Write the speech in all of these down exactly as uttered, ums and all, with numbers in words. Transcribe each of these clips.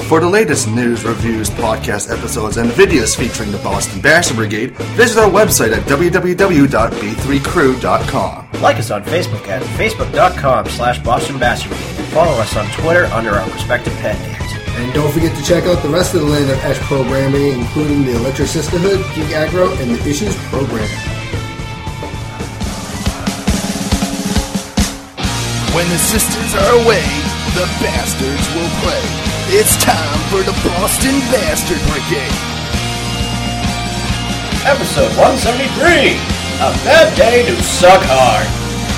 For the latest news, reviews, podcast episodes, and videos featuring the Boston Basher Brigade, visit our website at w w w dot b three crew dot com. Like us on Facebook at facebook.com slash Boston Basher Brigade and follow us on Twitter under our respective pet names. And don't forget to check out the rest of the Land of Ash programming, including the Electric Sisterhood, Geek Aggro, and the Issues program. When the sisters are away, the bastards will play. It's time for the Boston Bastard Brigade. Episode one seventy-three, A Bad Day to Suck Hard.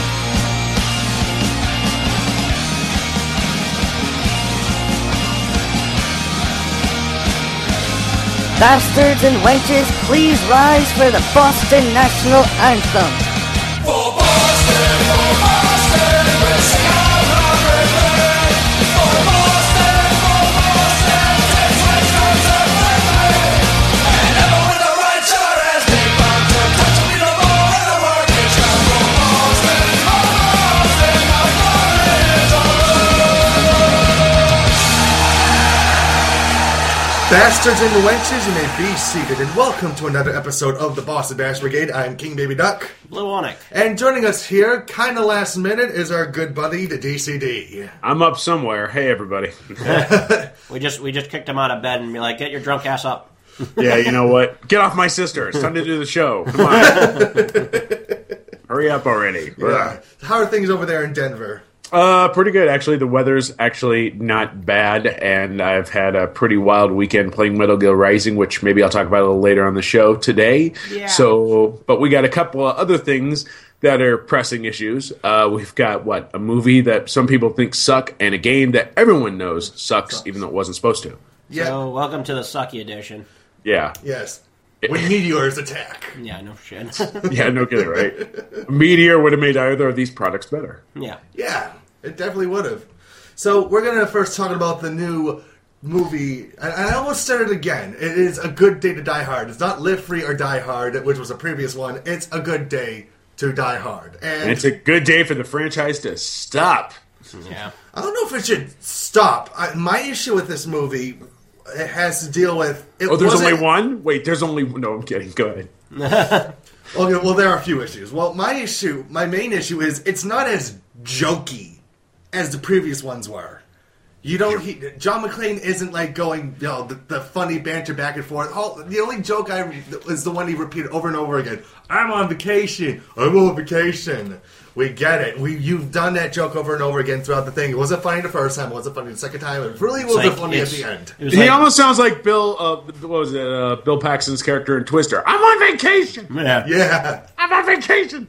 Bastards and wenches, please rise for the Boston National Anthem. For Boston, for Boston, we'll sing our hard For Boston, for Boston, take twice times our way. And ever with the right shot as big bombs and touch me no more in the market shop. For Boston, for Boston, our fun is over. Bastards and wenches, you may be seated, and welcome to another episode of the Boston Bash Brigade. I'm King Baby Duck. Blue Onic. And joining us here, kind of last minute, is our good buddy, the D C D. I'm up somewhere. Hey, everybody. We just we just kicked him out of bed and be like, get your drunk ass up. Yeah, you know what? Get off my sister. It's time to do the show. Come on. Hurry up already. Yeah. How are things over there in Denver? Uh, pretty good, actually. The weather's actually not bad, and I've had a pretty wild weekend playing Metal Gear Rising, which maybe I'll talk about a little later on the show today. Yeah. So, but we got a couple of other things that are pressing issues. Uh, we've got, what, a movie that some people think suck, and a game that everyone knows sucks, sucks. even though it wasn't supposed to. Yeah. So, welcome to the Sucky edition. Yeah. Yes. When meteors attack. Yeah, no shit. Yeah, no kidding, right? A meteor would have made either of these products better. Yeah. Yeah, it definitely would have. So we're going to first talk about the new movie. And I almost said it again. It is A Good Day to Die Hard. It's not Live Free or Die Hard, which was a previous one. It's A Good Day to Die Hard. And, and it's a good day for the franchise to stop. Yeah. I don't know if it should stop. I, my issue with this movie... It has to deal with... It oh, there's wasn't- only one? Wait, there's only... No, I'm kidding. Go ahead. Okay, well, there are a few issues. Well, my issue, my main issue is it's not as jokey as the previous ones were. You don't... He, John McClane isn't, like, going, you know, the, the funny banter back and forth. All, the only joke I is the one he repeated over and over again. I'm on vacation. I'm on vacation. We get it. We You've done that joke over and over again throughout the thing. It wasn't funny the first time. It wasn't funny the second time. It really wasn't like, funny at it's- the end. It was He like, almost sounds like Bill... Uh, what was it? Uh, Bill Paxton's character in Twister. I'm on vacation! yeah. Yeah. I'm on vacation!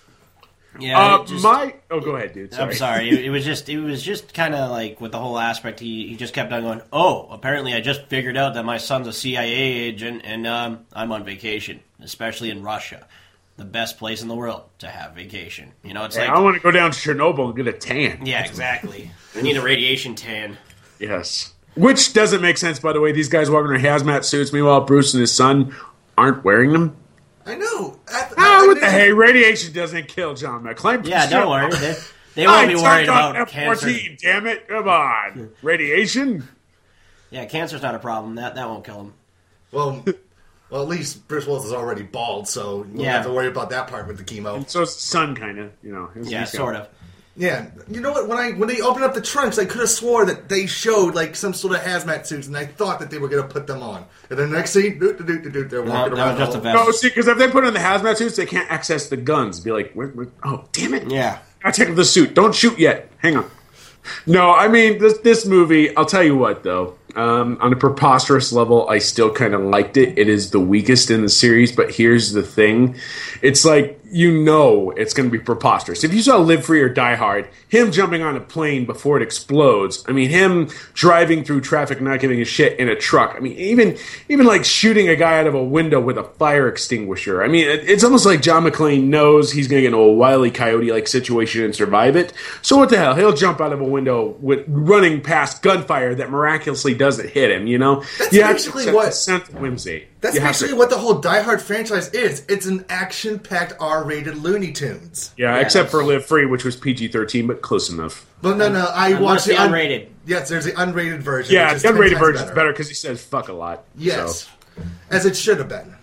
Yeah, Uh, it just- my... Oh, go ahead, dude. Sorry. I'm sorry. It, it was just, it was just kind of like with the whole aspect. He, he just kept on going. Oh, apparently, I just figured out that my son's a C I A agent, and um, I'm on vacation, especially in Russia, the best place in the world to have vacation. You know, it's Hey, like, I want to go down to Chernobyl and get a tan. yeah, exactly. I need a radiation tan. Yes. Which doesn't make sense, by the way. These guys walking in hazmat suits. Meanwhile, Bruce and his son aren't wearing them. I know. At, Ah, I- what the I- hey? Radiation doesn't kill John McClane. Yeah, Shut don't worry. up. They, they won't be I worried jumped on about F cancer. fourteen, damn it. Come on. Radiation? Yeah, cancer's not a problem. That that won't kill him. Well, well, at least Bruce Willis is already bald, so you don't Yeah. have to worry about that part with the chemo. So it's the son, kind of, you know. He's- Yeah, he's got- sort of. Yeah, you know what? When I when they opened up the trunks, I could have swore that they showed like some sort of hazmat suits, and I thought that they were going to put them on. And then the next scene, doot, doot, doot, doot, they're No, walking that around. was just a all- vest. No, see, because if they put on the hazmat suits, they can't access the guns. Be like, where, where, oh, damn it. Yeah. I'll take off the suit. Don't shoot yet. Hang on. No, I mean, this this movie, I'll tell you what, though. Um, on a preposterous level, I still kind of liked it. It is the weakest in the series, but here's the thing. It's like, you know it's going to be preposterous. If you saw Live Free or Die Hard, him jumping on a plane before it explodes, I mean, him driving through traffic not giving a shit in a truck, I mean, even even like shooting a guy out of a window with a fire extinguisher. I mean, it, it's almost like John McClane knows he's going to get into a Wile E. Coyote-like situation and survive it. So what the hell? He'll jump out of a window with running past gunfire that miraculously doesn't hit him, you know? That's You have to basically accept what- the sense of whimsy. That's You have basically to- what the whole Die Hard franchise is. It's an action-packed R-rated Looney Tunes. Yeah, Yeah, except for that's- Live Free, which was P G thirteen, but close enough. But no, no, I Unless watched the un- unrated. Yes, there's the unrated version. Yeah, which is the ten unrated times version is better because he says fuck a lot. Yes, So. as it should have been.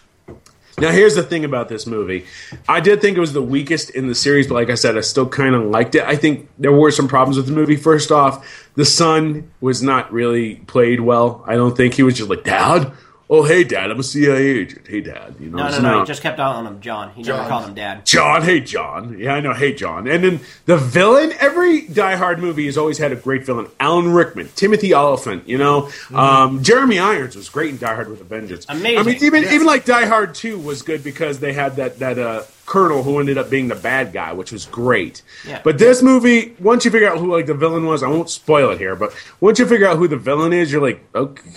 Now, here's the thing about this movie. I did think it was the weakest in the series, but like I said, I still kind of liked it. I think there were some problems with the movie. First off, the son was not really played well. I don't think he was just like, Dad? Oh, hey, Dad, I'm a C I A agent. Hey, Dad. You know, No, no, so no. now- He just kept on him John. He never John. called him Dad. John, hey John. Yeah, I know, hey John. And then the villain, every Die Hard movie has always had a great villain. Alan Rickman, Timothy Oliphant, you know. Mm-hmm. Um, Jeremy Irons was great in Die Hard with a Vengeance. Amazing. I mean, even Yes. even like Die Hard two was good because they had that, that uh, colonel who ended up being the bad guy, which was great. Yeah. But this movie, once you figure out who like the villain was, I won't spoil it here, but once you figure out who the villain is, you're like,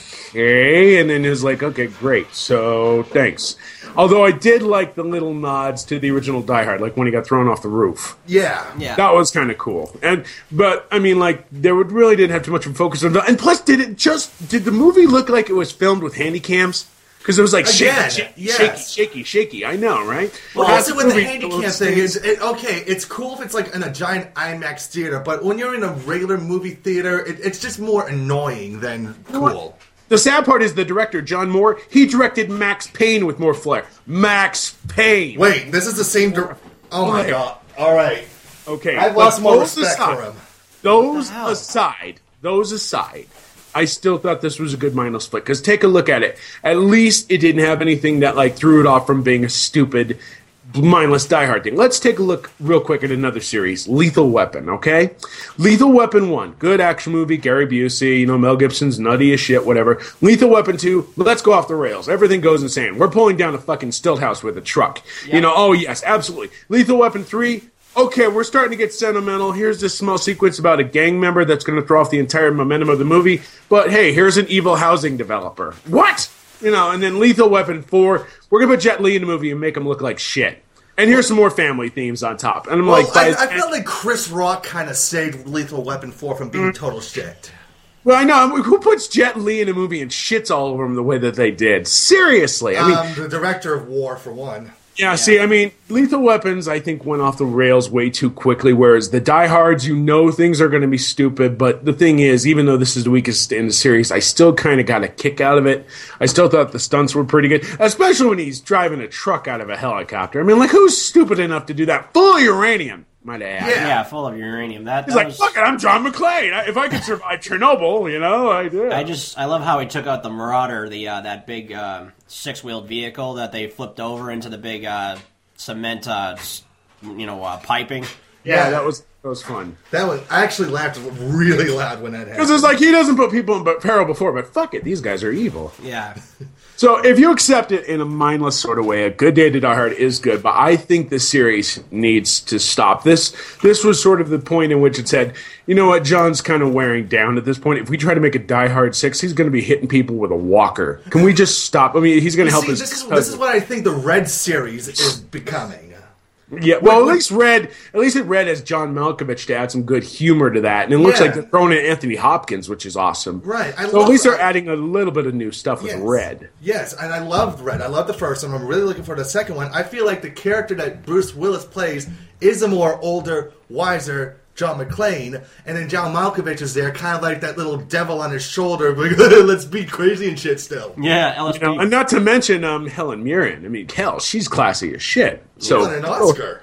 okay. And then it's like, okay, great. So thanks. Although I did like the little nods to the original Die Hard, like when he got thrown off the roof. Yeah, Yeah. That was kind of cool. And but I mean, like there would really didn't have too much of a focus on that. And plus, did it just did the movie look like it was filmed with handy cams? Because it was like Again, shaky, shaky, yes. shaky, shaky, shaky. I know, right? Well, Well, also the with the movie- handicap thing, is it, okay, it's cool if it's like in a giant IMAX theater, but when you're in a regular movie theater, it, it's just more annoying than cool. The sad part is the director, John Moore, he directed Max Payne with more flair. Max Payne. Wait, this is the same. Dir- oh my Wait. god! All right, Okay. I've but lost more those respect aside- for him. Those hell? aside, those aside, I still thought this was a good mindless flick. Because take a look at it. At least it didn't have anything that like threw it off from being a stupid, mindless Die Hard thing. Let's take a look real quick at another series, Lethal Weapon. Okay, Lethal Weapon one, good action movie. Gary Busey, you know Mel Gibson's nutty as shit, whatever. Lethal Weapon two, let's go off the rails. Everything goes insane. We're pulling down a fucking stilt house with a truck. You know, oh yes, absolutely. Lethal Weapon three. Okay, we're starting to get sentimental. Here's this small sequence about a gang member that's going to throw off the entire momentum of the movie. But hey, here's an evil housing developer. What? You know, and then Lethal Weapon four, we're going to put Jet Li in the movie and make him look like shit. And here's some more family themes on top. And I'm Well, like, by- I, I felt like Chris Rock kind of saved Lethal Weapon four from Mm. being total shit. well, I know. Who puts Jet Li in a movie and shits all over him the way that they did? Seriously. I mean, Um, the director of War, for one. Yeah, see, I mean, Lethal Weapons, I think, went off the rails way too quickly, whereas the Die Hards, you know things are going to be stupid, but the thing is, even though this is the weakest in the series, I still kind of got a kick out of it. I still thought the stunts were pretty good, especially when he's driving a truck out of a helicopter. I mean, like, who's stupid enough to do that? Full of uranium, might I add. Yeah. Yeah, full of uranium. That, He's that like, was, fuck it, I'm John McClane. I- If I could survive Chernobyl, you know, I did. I just I love how he took out the Marauder, the uh, that big uh, six wheeled vehicle that they flipped over into the big uh, cement, uh, s- you know, uh, piping. yeah, that was that was fun. That was. I actually laughed really loud when that Because happened. it's like, he doesn't put people in peril before, but fuck it, these guys are evil. Yeah, So if you accept it in a mindless sort of way, A Good Day to Die Hard is good, but I think the series needs to stop. This this was sort of the point in which it said, you know what, John's kind of wearing down at this point. If we try to make a Die Hard six, he's going to be hitting people with a walker. Can we just stop? I mean, he's going to help See, his this is this cousin. is what I think the Red series is becoming. Yeah, well, at What- least Red, at least it Red has John Malkovich to add some good humor to that, and it looks Yeah. like they're throwing in Anthony Hopkins, which is awesome. Right, I so love at least they're that. adding a little bit of new stuff with Yes. Red. Yes, and I loved Red. I love the first one. I'm really looking for the second one. I feel like the character that Bruce Willis plays is a more older, wiser John McClane, and then John Malkovich is there, kind of like that little devil on his shoulder, like, let's be crazy and shit still. yeah, L S D. You know, and not to mention um, Helen Mirren. I mean, hell, she's classy as shit. So Won an Oscar.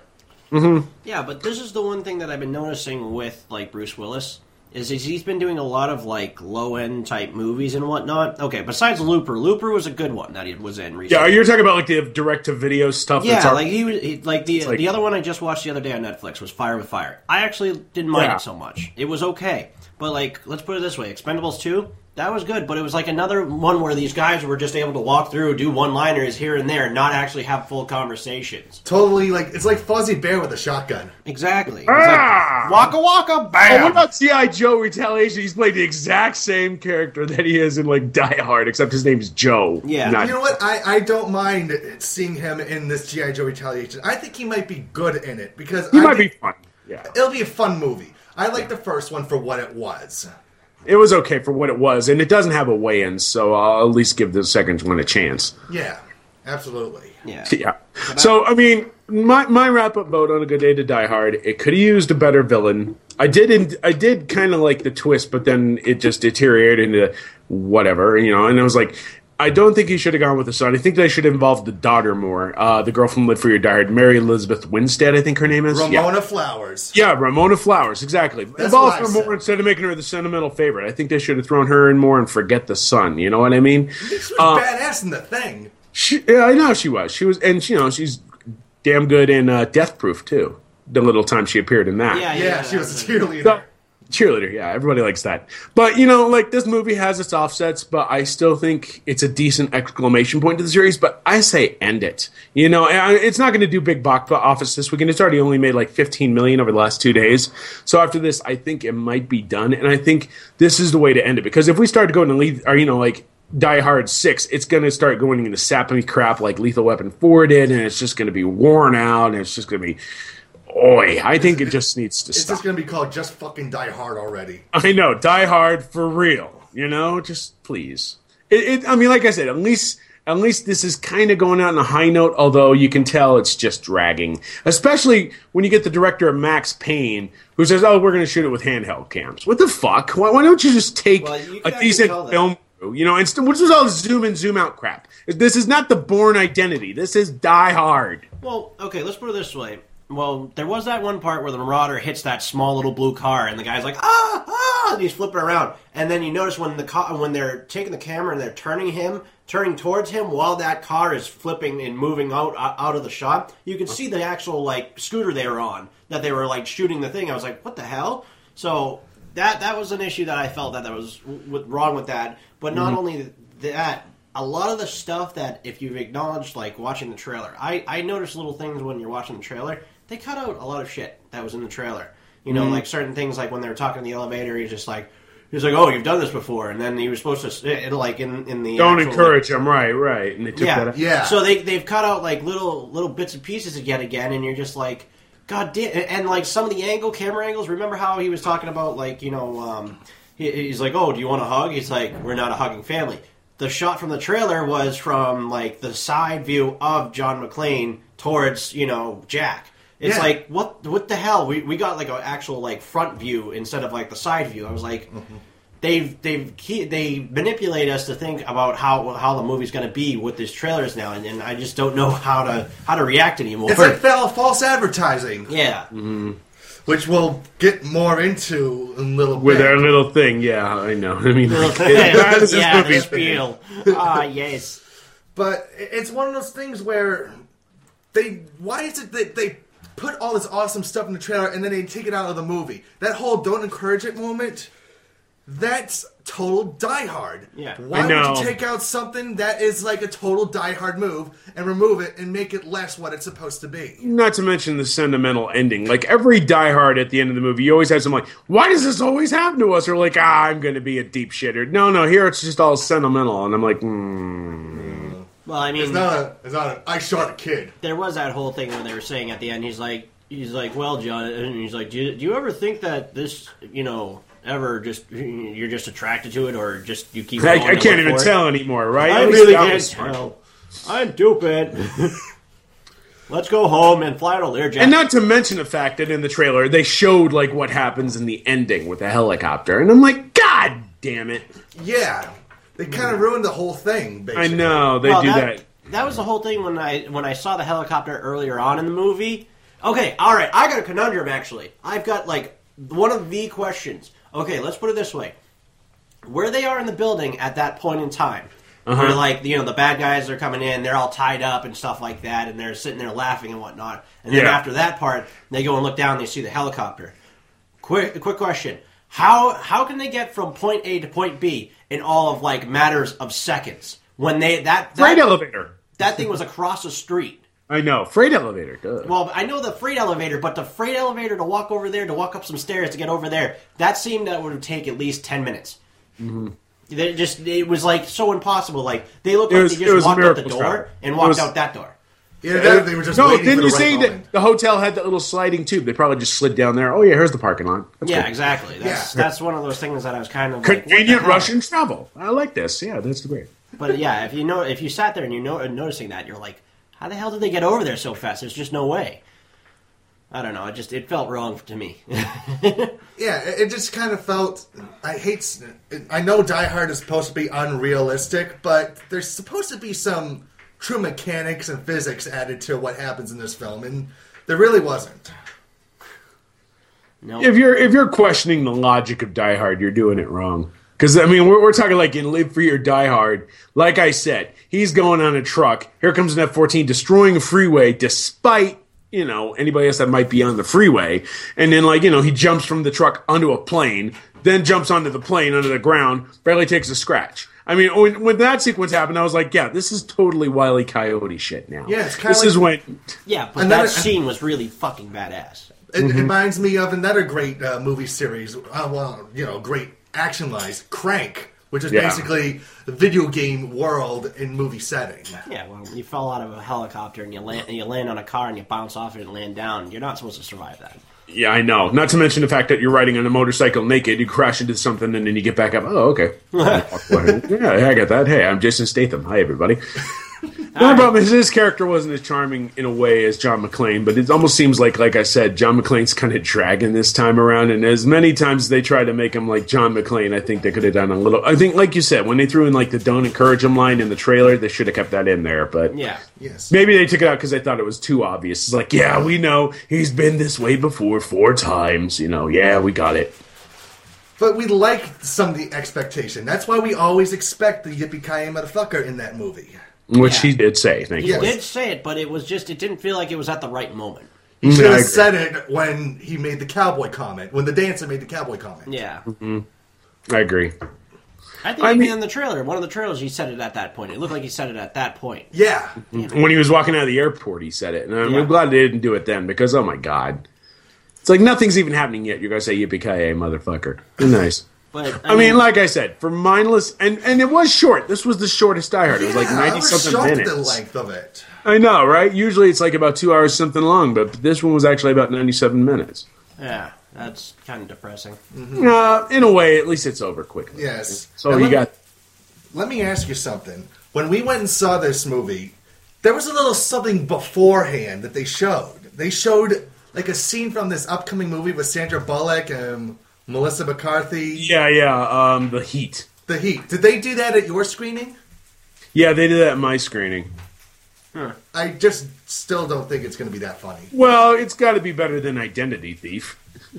Yeah, but this is the one thing that I've been noticing with like Bruce Willis is he's he's been doing a lot of like low end type movies and whatnot. Okay, besides Looper, Looper was a good one that he was in recently. yeah, you're talking about like the direct to video stuff. that's Yeah, al- like he was he, like the like- the other one I just watched the other day on Netflix was Fire with Fire. I actually didn't mind Yeah. it so much. It was okay, but like let's put it this way: Expendables two, that was good, but it was like another one where these guys were just able to walk through, do one liners here and there, and not actually have full conversations. Totally, like, it's like Fuzzy Bear with a shotgun. Exactly. It's Ah! like, waka waka Oh, bam. what about G I. Joe Retaliation? He's played the exact same character that he is in like Die Hard, except his name is Joe. Yeah. not- You know what? I, I don't mind seeing him in this G I. Joe Retaliation. I think he might be good in it, because he I might be think fun. Yeah. it'll be a fun movie. I like the first one for what it was. It was okay for what it was, and it doesn't have a weigh-in, so I'll at least give the second one a chance. Yeah, absolutely. Yeah. Yeah. So, I mean, my my wrap-up vote on A Good Day to Die Hard, it could have used a better villain. I did in, I did kind of like the twist, but then it just deteriorated into whatever, you know, and I was like, I don't think he should have gone with the son. I think they should have involved the daughter more. Uh, the girl from Live Free or Die Hard, Mary Elizabeth Winstead, I think her name is. Ramona yeah. Flowers. Yeah, Ramona Flowers, exactly. That's Involve what I her more said. instead of making her the sentimental favorite. I think they should have thrown her in more and forget the son. You know what I mean? She was Uh, badass in the thing. She, yeah, I know she was. She was, and you know, she's damn good in uh, Death Proof too. The little time she appeared in that. Yeah, Yeah, yeah. she was a cheerleader. So- cheerleader, yeah, everybody likes that. But you know, like this movie has its offsets, but I still think it's a decent exclamation point to the series. But I say end it. You know, and it's not going to do big box office this weekend. It's already only made like fifteen million over the last two days. So after this, I think it might be done, and I think this is the way to end it. Because if we start to go into lead, or you know, like Die Hard six, it's going to start going into sappy crap like Lethal Weapon four did, and it's just going to be worn out, and it's just going to be. Oi, I think it just needs to It's stop. just going to be called Just Fucking Die Hard already. I know, Die Hard for real. You know, just please. It, it, I mean, like I said, at least at least this is kind of going out on a high note. Although you can tell it's just dragging, especially when you get the director of Max Payne, who says, "Oh, we're going to shoot it with handheld cams." What the fuck? Why, why don't you just take Well, you a can actually decent tell that. film? crew, You know, instead, which was all zoom in, zoom out crap. This is not the Bourne Identity. This is Die Hard. Well, okay, let's put it this way. Well, there was that one part where the Marauder hits that small little blue car, and the guy's like, ah, ah, and he's flipping around. And then you notice when the car, when they're taking the camera and they're turning him, turning towards him while that car is flipping and moving out out of the shot, you can see the actual like scooter they were on that they were like shooting the thing. I was like, what the hell? So that that was an issue that I felt that that was w- wrong with that. But not only that. A lot of the stuff that, if you've acknowledged, like watching the trailer, I, I noticed little things when you're watching the trailer. They cut out a lot of shit that was in the trailer. You know, like certain things, like when they were talking in the elevator, he's just like, he's like, oh, you've done this before, and then he was supposed to, it, like in in the Don't actual, encourage them, right? Right, and they took yeah, that. Out. Yeah. So they they've cut out like little little bits and pieces yet again, and you're just like, God damn! And, and like some of the angle, camera angles. Remember how he was talking about like you know, um, he, he's like, oh, do you want a hug? He's like, we're not a hugging family. The shot from the trailer was from like the side view of John McClane towards you know Jack. It's Yeah. like what what the hell? We we got like an actual like front view instead of like the side view. I was like, Mm-hmm. they've they've key, they manipulate us to think about how how the movie's going to be with these trailers now, and, and I just don't know how to how to react anymore. It's like fel- false advertising, yeah, which we'll get more into in a little With bit. our little thing, yeah, I know. I mean, yeah, that is this the movie's spiel. Ah, yes. But it's one of those things where they. Why is it that they put all this awesome stuff in the trailer and then they take it out of the movie? That whole "don't encourage it" moment. That's total Die Hard. Yeah. Why I know. would you take out something that is like a total Die Hard move and remove it and make it less what it's supposed to be? Not to mention the sentimental ending. Like every Die Hard at the end of the movie, you always have some like, why does this always happen to us? Or like, ah, I'm going to be a deep shitter. No, no, here it's just all sentimental, and I'm like, hmm. Well, I mean, It's not a. It's not a. I shot a kid. there was that whole thing where they were saying at the end, he's like, he's like, well, John, and he's like, do you, do you ever think that this, you know, ever just you're just attracted to it, or just you keep? I, going I to can't look even for it? tell anymore, right? I At least really that can't was smart. tell. I'm stupid. Let's go home and fly to Learjet. And not to mention the fact that in the trailer they showed like what happens in the ending with the helicopter, and I'm like, God damn it! Yeah, they kind of ruined the whole thing. I Basically. know they Well, do that, that. that was the whole thing when I when I saw the helicopter earlier on in the movie. Okay, all right, I got a conundrum actually. I've got like one of the questions. Okay, let's put it this way: where they are in the building at that point in time, Uh-huh. where like you know the bad guys are coming in, they're all tied up and stuff like that, and they're sitting there laughing and whatnot. And then Yeah. after that part, they go and look down, and they see the helicopter. Quick, quick question: How how can they get from point A to point B in all of like matters of seconds when they that Freight that, elevator. that thing was across the street? I know freight elevator. Duh. Well, I know the freight elevator, but the freight elevator to walk over there, to walk up some stairs to get over there, that seemed that would take at least ten minutes. Mm-hmm. They just it was like so impossible. Like they looked It like was- they it was just a walked out the miracle door travel. and It walked was- out that door. Yeah, that, they were just no, waiting didn't for you the right say moment. that the hotel had that little sliding tube? They probably just slid down there. Oh yeah, here's the parking lot. That's Yeah, cool. exactly. That's Yeah. that's one of those things that I was kind of like, what the Convenient hell? Russian travel. I like this. Yeah, that's great. But yeah, if you know, if you sat there and you know, noticing that, you're like, how the hell did they get over there so fast? There's just no way. I don't know. It just it felt wrong to me. Yeah, it it just kind of felt. I hate. I know Die Hard is supposed to be unrealistic, but there's supposed to be some true mechanics and physics added to what happens in this film, and there really wasn't. No, If you're if you're questioning the logic of Die Hard, you're doing it wrong. Because I mean, we're, we're talking like in Live Free or Die Hard. Like I said, he's going on a truck. Here comes an F fourteen destroying a freeway, despite you know anybody else that might be on the freeway. And then like you know he jumps from the truck onto a plane, then jumps onto the plane under the ground, barely takes a scratch. I mean, when, when that sequence happened, I was like, yeah, this is totally Wile E. Coyote shit now. Yeah, it's kinda this like- is when. yeah, but Another- that scene was really fucking badass. It Mm-hmm. reminds me of another great uh, movie series. Uh, well, you know, great action-wise, Crank, which is Yeah. basically the video game world in movie setting. Yeah, well, you fall out of a helicopter and you land, and you land on a car and you bounce off it and land down. You're not supposed to survive that. Yeah, I know. Not to mention the fact that you're riding on a motorcycle naked, you crash into something, and then you get back up. Oh, okay. Yeah, I get that. Hey, I'm Jason Statham. Hi, everybody. The only problem is his character wasn't as charming in a way as John McClane, but it almost seems like, like I said, John McClane's kind of dragging this time around, and as many times as they try to make him like John McClane, I think they could have done a little... I think, like you said, when they threw in like the don't encourage him line in the trailer, they should have kept that in there, but... Yeah. Yes. Maybe they took it out because they thought it was too obvious. It's like, yeah, we know he's been this way before four times. You know, yeah, we got it. But we like some of the expectation. That's why we always expect the yippee-ki-yay motherfucker in that movie. Which Yeah. he did say, thank He you. did say it, but it was just, it didn't feel like it was at the right moment. He should I have agree. said it when he made the cowboy comment, when the dancer made the cowboy comment. Yeah. I agree. I think I even mean- in the trailer, one of the trailers, he said it at that point. It looked like he said it at that point. Yeah. When he was walking out of the airport, he said it. And I'm Yeah. glad they didn't do it then because, oh my God. It's like nothing's even happening yet. You're going to say yippee-ki-yay, motherfucker. Nice. But I mean, like I said, for mindless, and, and it was short. This was the shortest Die Hard. It was like Yeah, I ninety was something shocked at minutes. the length of it. I know, right? Usually it's like about two hours something long, but this one was actually about ninety-seven minutes. yeah, that's kind of depressing. Uh, in a way, at least it's over quickly. Yes. So Now, you let me- got Let me ask you something. When we went and saw this movie, there was a little something beforehand that they showed. They showed like a scene from this upcoming movie with Sandra Bullock and Melissa McCarthy. yeah, yeah. Um, the Heat. The Heat. Did they do that at your screening? Yeah, they did that at my screening. I just still don't think it's going to be that funny. Well, it's got to be better than Identity Thief.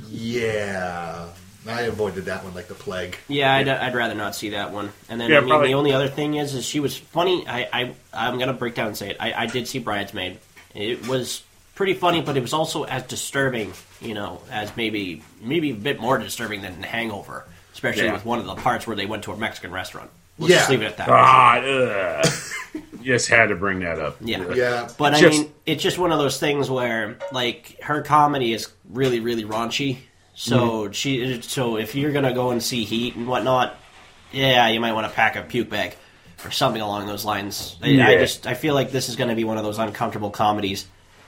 Yeah. I avoided that one like the plague. Yeah, I'd, I'd rather not see that one. And then, Yeah, I mean, probably. the only other thing is, is she was funny. I, I, I'm going to break down and say it. I, I did see Bridesmaid. It was pretty funny, but it was also as disturbing, you know, as maybe maybe a bit more disturbing than Hangover, especially Yeah. with one of the parts where they went to a Mexican restaurant. We'll Yeah. just leave it at that. Ah, ugh. Just had to bring that up. Yeah. Yeah. But I Just- mean, it's just one of those things where, like, her comedy is really, really raunchy. So Mm-hmm. she, so if you're gonna go and see Heat and whatnot, yeah, you might want to pack a puke bag or something along those lines. I, I Yeah. just, I feel like this is gonna be one of those uncomfortable comedies.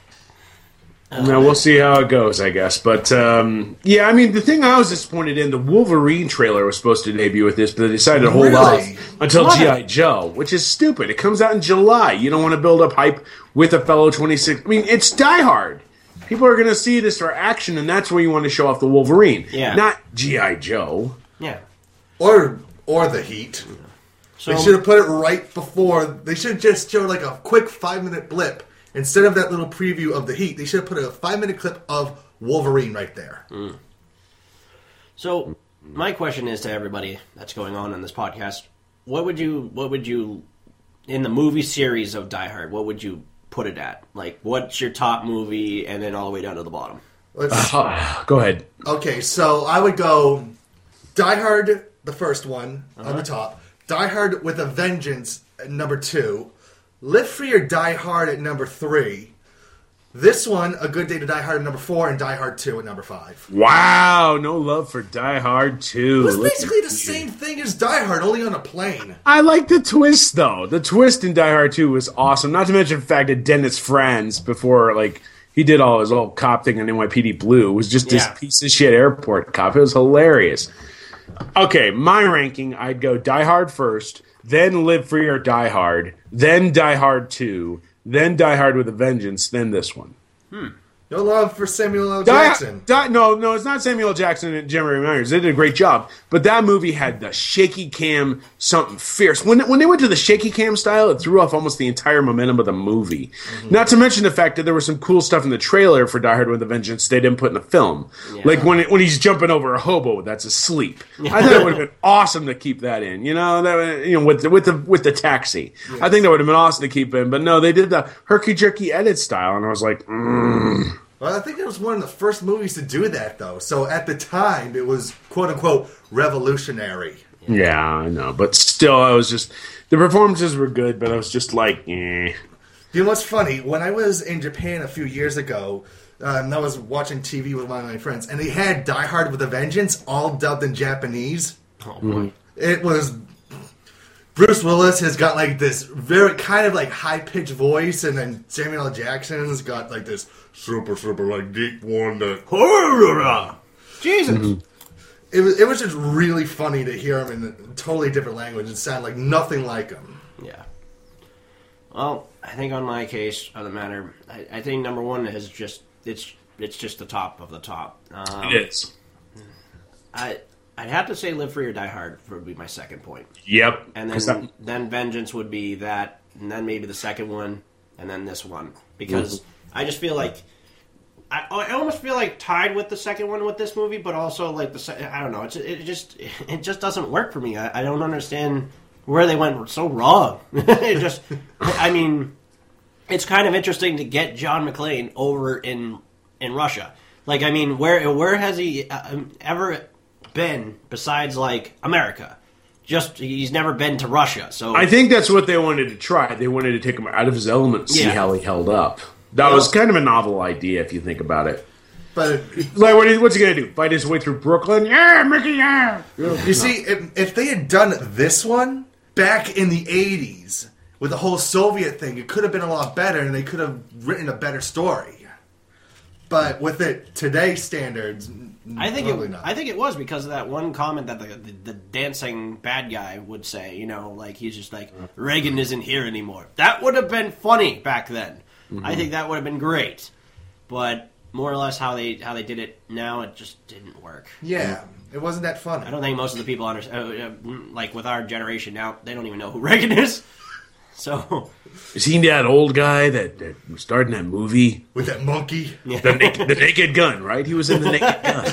No, we'll see how it goes, I guess. But um, yeah, I mean, the thing I was disappointed in, the Wolverine trailer was supposed to debut with this, but they decided to hold Really? off until What? G I. Joe, which is stupid. It comes out in July. You don't want to build up hype with a fellow twenty-six. I mean, it's Die Hard. People are going to see this for action, and that's where you want to show off the Wolverine, Yeah. not G I. Joe. Yeah. Or or the Heat. So They should have put it right before. They should have just showed like a quick five minute blip. Instead of that little preview of the Heat, they should have put a five minute clip of Wolverine right there. So my question is to everybody that's going on in this podcast: what would you, what would you, in the movie series of Die Hard, what would you put it at? Like, what's your top movie, and then all the way down to the bottom? Let's, Go ahead. okay, so I would go Die Hard, the first one, on the top. Die Hard with a Vengeance at number two. Live Free or Die Hard at number three. This one, A Good Day to Die Hard at number four, and Die Hard two at number five. Wow, no love for Die Hard two. It was Look basically at the you. same thing as Die Hard, only on a plane. I like the twist, though. The twist in Die Hard two was awesome. Not to mention the fact that Dennis Franz, before, like, he did all his old cop thing on N Y P D Blue, was just Yeah. this piece of shit airport cop. It was hilarious. Okay, my ranking, I'd go Die Hard first, then Live Free or Die Hard, then Die Hard two, then Die Hard with a Vengeance, then this one. No love for Samuel L. Die, Jackson. Die, no, no, it's not Samuel L. Jackson and Jeremy Myers. They did a great job. But that movie had the shaky cam, something fierce. When, when they went to the shaky cam style, it threw off almost the entire momentum of the movie. Mm-hmm. Not to mention the fact that there was some cool stuff in the trailer for Die Hard with a Vengeance they didn't put in the film. Yeah. Like when it, when he's jumping over a hobo that's asleep. I thought it would have been awesome to keep that in. You know, that, you know, with the, with the with the taxi. Yes. I think that would have been awesome to keep in. But no, they did the herky jerky edit style, and I was like, mm. Well, I think it was one of the first movies to do that, though. So at the time, it was quote-unquote revolutionary. Yeah, I know. But still, I was just... The performances were good, but I was just like, eh. You know what's funny? When I was in Japan a few years ago, um, I was watching T V with one of my friends, and they had Die Hard with a Vengeance all dubbed in Japanese. Oh, boy. It was... Bruce Willis has got like this very kind of like high-pitched voice, and then Samuel L. Jackson's got like this super, super like deep one that... Jesus. Mm-hmm. It was, it was just really funny to hear him in a totally different language and sound like nothing like him. Yeah. Well, I think on my case of the matter, I, I think number one is just it's it's just the top of the top. Um, It is. I I'd have to say Live Free or Die Hard would be my second point, Yep. and 'Cause then that- then Vengeance would be that, and then maybe the second one, and then this one because I just feel like. I, I almost feel like tied with the second one with this movie, but also like the se- I don't know. It's, it just it just doesn't work for me. I, I don't understand where they went so wrong. It just I mean, it's kind of interesting to get John McClane over in in Russia. Like I mean, where where has he uh, ever been besides like America? Just he's never been to Russia. So I think that's what they wanted to try. They wanted to take him out of his element, see Yeah. how he held up. That was kind of a novel idea, if you think about it. But Like, what is, what's he gonna do? Fight his way through Brooklyn? Yeah, Mickey, yeah. you see, if, if they had done this one back in the eighties with the whole Soviet thing, it could have been a lot better, and they could have written a better story. But with it today's standards, I think probably it, not. I think it was because of that one comment that the, the the dancing bad guy would say. You know, like he's just like Reagan isn't here anymore. That would have been funny back then. Mm-hmm. I think that would have been great. But more or less how they how they did it now, it just didn't work. Yeah, it wasn't that funny. I don't think most of the people understand. Uh, uh, like with our generation now, they don't even know who Reagan is. So Is he that old guy that, that starred in that movie? With that monkey. The, naked, the Naked Gun, right? He was in The Naked Gun.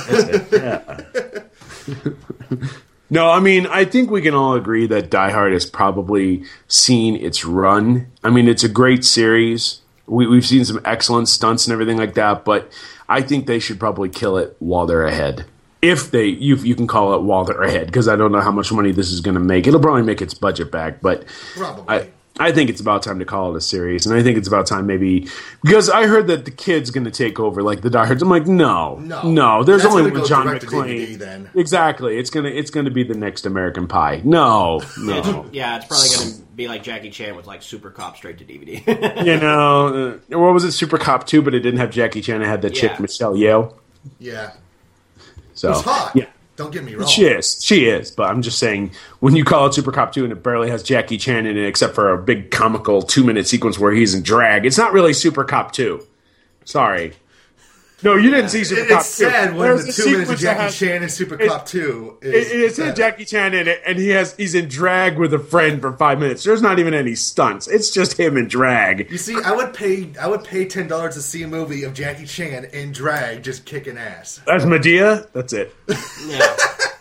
That's it. Yeah. No, I mean, I think we can all agree that Die Hard has probably seen its run. I mean, it's a great series. We, we've seen some excellent stunts and everything like that, but I think they should probably kill it while they're ahead. If they, you, you can call it while they're ahead, because I don't know how much money this is going to make. It'll probably make its budget back, but Probably. I, I think it's about time to call it a series, and I think it's about time maybe because I heard that the kid's going to take over, like the Die Hards. I'm like, no, No. no. There's That's only gonna one go John direct to D V D McClane. then. Exactly. It's gonna it's gonna be the next American Pie. No, no. yeah, it's probably going to be like Jackie Chan with like Super Cop straight to D V D. You know, uh, what was it? Super Cop two, but it didn't have Jackie Chan. It had that chick Yeah. Michelle Yeoh. Yeah. So It was hot. yeah. Don't get me wrong. She is. She is. But I'm just saying, when you call it Super Cop two and it barely has Jackie Chan in it except for a big comical two-minute sequence where he's in drag, it's not really Super Cop two. Sorry. No, you didn't see Super It- Cop it's two. sad when There's the a two minutes of sequence that Jackie has- Chan and Super it- Cop two It, is it's in better. Jackie Chan in it, and he has he's in drag with a friend for five minutes. There's not even any stunts. It's just him in drag. You see, I would pay I would pay ten dollars to see a movie of Jackie Chan in drag just kicking ass. That's Medea. That's it. yeah.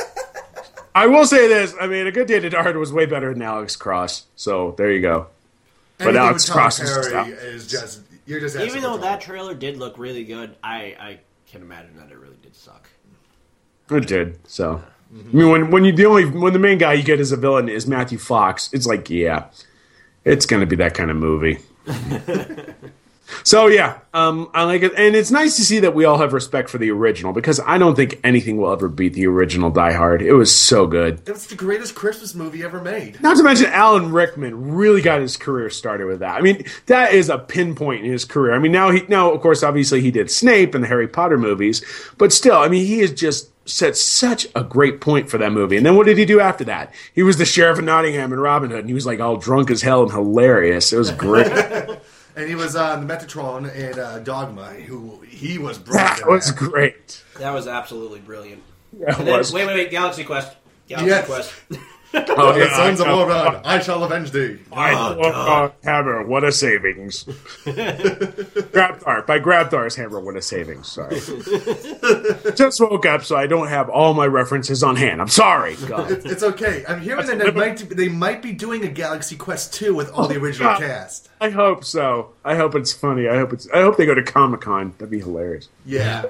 I will say this. I mean, A Good Day to Die Hard was way better than Alex Cross. So there you go. But Anything Alex with Tyler Cross is just Perry out. is just you're just asking Even for though trouble. that trailer did look really good, I, I can imagine that it really did suck. It did. So I mean, when when you the only when the main guy you get as a villain is Matthew Fox, it's like, yeah, it's going to be that kind of movie. So yeah, um, I like it, and it's nice to see that we all have respect for the original because I don't think anything will ever beat the original Die Hard. It was so good. It was the greatest Christmas movie ever made. Not to mention, Alan Rickman really got his career started with that. I mean, that is a pinpoint in his career. I mean, now he now of course, obviously, he did Snape in the Harry Potter movies, but still, I mean, he is just set such a great point for that movie. And then what did he do after that? He was the Sheriff of Nottingham in Robin Hood, and he was like all drunk as hell and hilarious. It was great. And he was on the Metatron and uh, Dogma. Who he was brilliant. That was great. That was absolutely brilliant. That And then, was. wait, wait, wait, Galaxy Quest. Galaxy Yes. Quest. Oh, The sons of I- Oran, I shall avenge thee. I love Hammer. What a savings! Grabthar by Grabthar's Hammer. What a savings! Sorry, just woke up, so I don't have all my references on hand. I'm sorry. God. It's okay. I'm hearing that they might, they might be doing a Galaxy Quest two with all the original God. cast. I hope so. I hope it's funny. I hope it's. I hope they go to Comic Con. That'd be hilarious. Yeah.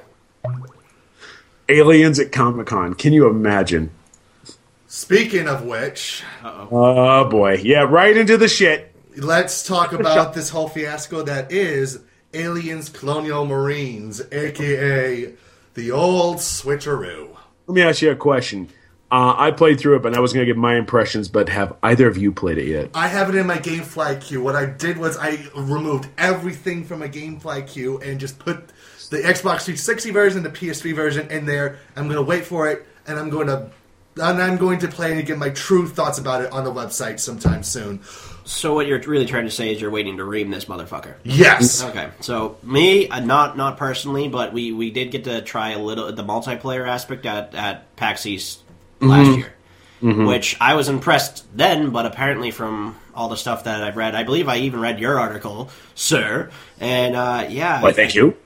Aliens at Comic Con. Can you imagine? Speaking of which, Oh boy, yeah, right into the shit. let's talk about this whole fiasco that is Aliens Colonial Marines, aka the old switcheroo. Let me ask you a question. Uh, I played through it, but I was going to give my impressions. But have either of you played it yet? I have it in my GameFly queue. What I did was I removed everything from my GameFly queue and just put the Xbox three sixty version, the P S three version in there. I'm going to wait for it, and I'm going to and I'm going to play and get my true thoughts about it on the website sometime soon. So what you're really trying to say is you're waiting to ream this motherfucker. Yes. Okay, so me, uh, not not personally, but we, we did get to try a little the multiplayer aspect at, at PAX East last year, mm-hmm. which I was impressed then, but apparently from all the stuff that I've read, I believe I even read your article, sir, and uh, yeah. Why, thank you.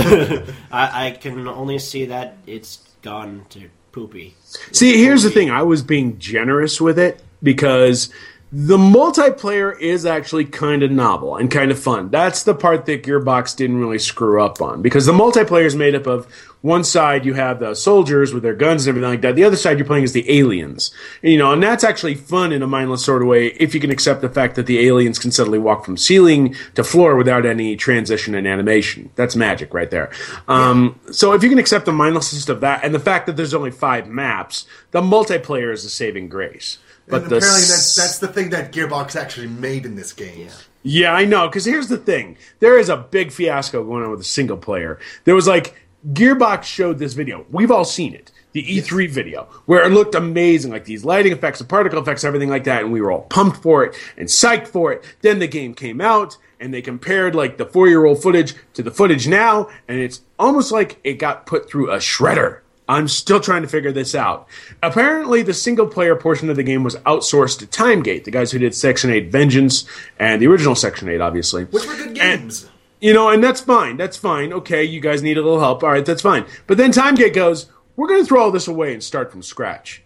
I, I can only see that it's gone to poopy. See, here's the thing. I was being generous with it because the multiplayer is actually kind of novel and kind of fun. That's the part that Gearbox didn't really screw up on because the multiplayer is made up of one side you have the soldiers with their guns and everything like that. The other side you're playing is the aliens. And, you know, and that's actually fun in a mindless sort of way if you can accept the fact that the aliens can suddenly walk from ceiling to floor without any transition and animation. That's magic right there. Um, so if you can accept the mindlessness of that and the fact that there's only five maps, the multiplayer is a saving grace. But and the apparently s- that's, that's the thing that Gearbox actually made in this game. Yeah, I know. Because here's the thing: there is a big fiasco going on with the single player. There was like Gearbox showed this video. We've all seen it, the E three video, where it looked amazing, like these lighting effects, the particle effects, everything like that, and we were all pumped for it and psyched for it. Then the game came out, and they compared like the four-year-old footage to the footage now, and it's almost like it got put through a shredder. I'm still trying to figure this out. Apparently, the single-player portion of the game was outsourced to Timegate, the guys who did Section eight Vengeance and the original Section eight, obviously. Which were good And, games. you know, and that's fine. That's fine. Okay, you guys need a little help. All right, that's fine. But then Timegate goes, we're going to throw all this away and start from scratch.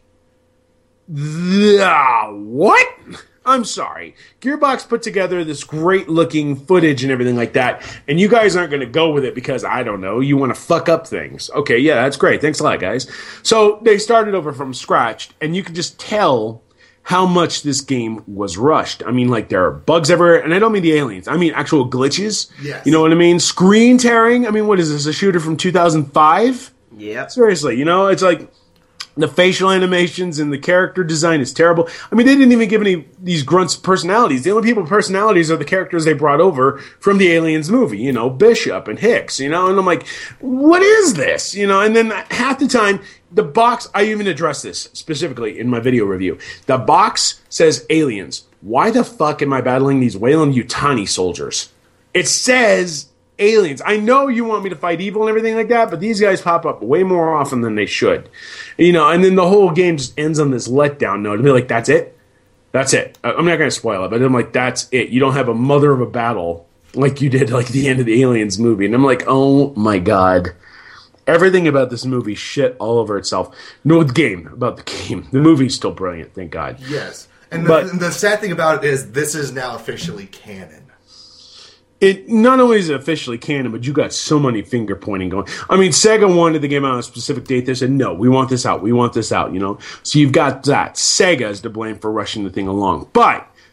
The, what? I'm sorry. Gearbox put together this great-looking footage and everything like that, and you guys aren't going to go with it because, I don't know, you want to fuck up things. Okay, yeah, that's great. Thanks a lot, guys. So they started over from scratch, and you can just tell how much this game was rushed. I mean, like, there are bugs everywhere, and I don't mean the aliens. I mean actual glitches. Yes. You know what I mean? Screen tearing. I mean, what is this, a shooter from two thousand five? Yep. Seriously, you know, it's like the facial animations and the character design is terrible. I mean, they didn't even give any these grunts personalities. The only people with personalities are the characters they brought over from the Aliens movie, you know, Bishop and Hicks, you know, and I'm like, what is this? You know, and then half the time, the box, I even addressed this specifically in my video review. The box says aliens. Why the fuck am I battling these Weyland-Yutani soldiers? It says aliens. I know you want me to fight evil and everything like that, but these guys pop up way more often than they should. You know, and then the whole game just ends on this letdown note. To be like, that's it? That's it. I'm not going to spoil it, but I'm like, that's it. You don't have a mother of a battle like you did like the end of the Aliens movie. And I'm like, oh my God. Everything about this movie shit all over itself. No, the game, about the game. The movie's still brilliant, thank God. Yes. And But- the, the sad thing about it is this is now officially canon. It not only is it officially canon, but you got so many finger pointing going. I mean, Sega wanted the game out on a specific date. They said, no, we want this out. We want this out, you know? So you've got that. Sega is to blame for rushing the thing along. But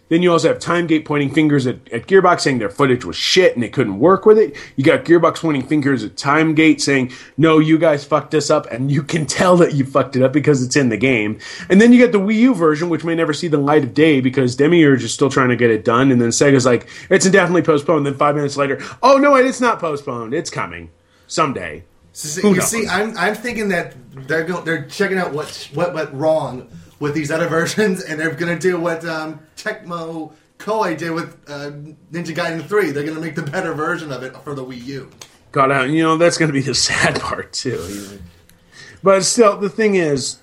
Then you also have Timegate pointing fingers at, at Gearbox saying their footage was shit and they couldn't work with it. You got Gearbox pointing fingers at Timegate saying, no, you guys fucked us up, and you can tell that you fucked it up because it's in the game. And then you get the Wii U version, which may never see the light of day because Demiurge is still trying to get it done, and then Sega's like, it's indefinitely postponed. Then five minutes later, oh, no, wait, it's not postponed. It's coming. Someday. So, Who you knows? see, I'm I'm thinking that they're go, they're checking out what what went wrong with these other versions, and they're going to do what um, Tecmo Koei did with uh, Ninja Gaiden three. They're going to make the better version of it for the Wii U. God, uh, you know, that's going to be the sad part, too. You know? But still, the thing is,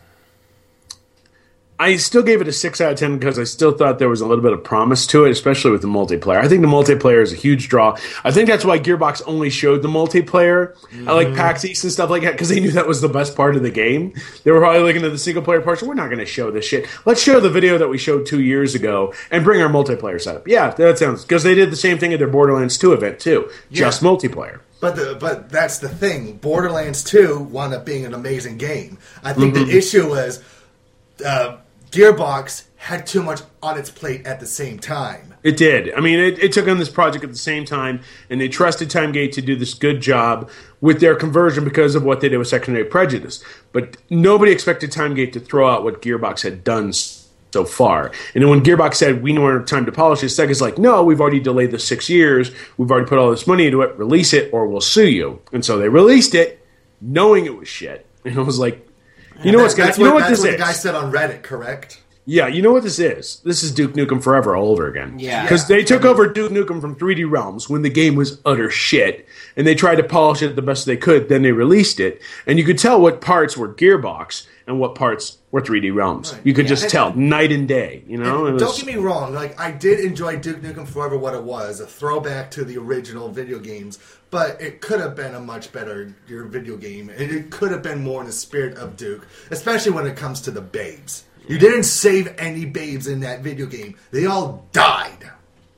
I still gave it a six out of ten because I still thought there was a little bit of promise to it, especially with the multiplayer. I think the multiplayer is a huge draw. I think that's why Gearbox only showed the multiplayer mm-hmm. at like PAX East and stuff like that, because they knew that was the best part of the game. They were probably looking at the single-player part, so we're not going to show this shit. Let's show the video that we showed two years ago and bring our multiplayer setup. Yeah, that sounds... Because they did the same thing at their Borderlands two event, too. Yeah. Just multiplayer. But the, but that's the thing. Borderlands two wound up being an amazing game. I think Mm-hmm. the issue was... Uh, Gearbox had too much on its plate at the same time. It did. I mean, it, it took on this project at the same time, and they trusted Timegate to do this good job with their conversion because of what they did with Section eight Prejudice. But nobody expected Timegate to throw out what Gearbox had done so far. And then when Gearbox said, we know our time to polish it, Sega's like, no, we've already delayed this six years. We've already put all this money into it. Release it or we'll sue you. And so they released it knowing it was shit. And it was like, you know That- what's going that's to... You know what, what that's this what is? the guy said on Reddit, correct? Yeah, you know what this is? This is Duke Nukem Forever all over again. Yeah. Because they took over Duke Nukem from three D Realms when the game was utter shit, and they tried to polish it the best they could, then they released it, and you could tell what parts were Gearbox and what parts were three D Realms. Right. You could Yeah. just And- tell, night and day, you know? And It don't was- get me wrong, like I did enjoy Duke Nukem Forever what it was, a throwback to the original video games, but it could have been a much better your video game, and it could have been more in the spirit of Duke, especially when it comes to the babes. You didn't save any babes in that video game. They all died.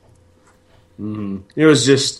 It was just...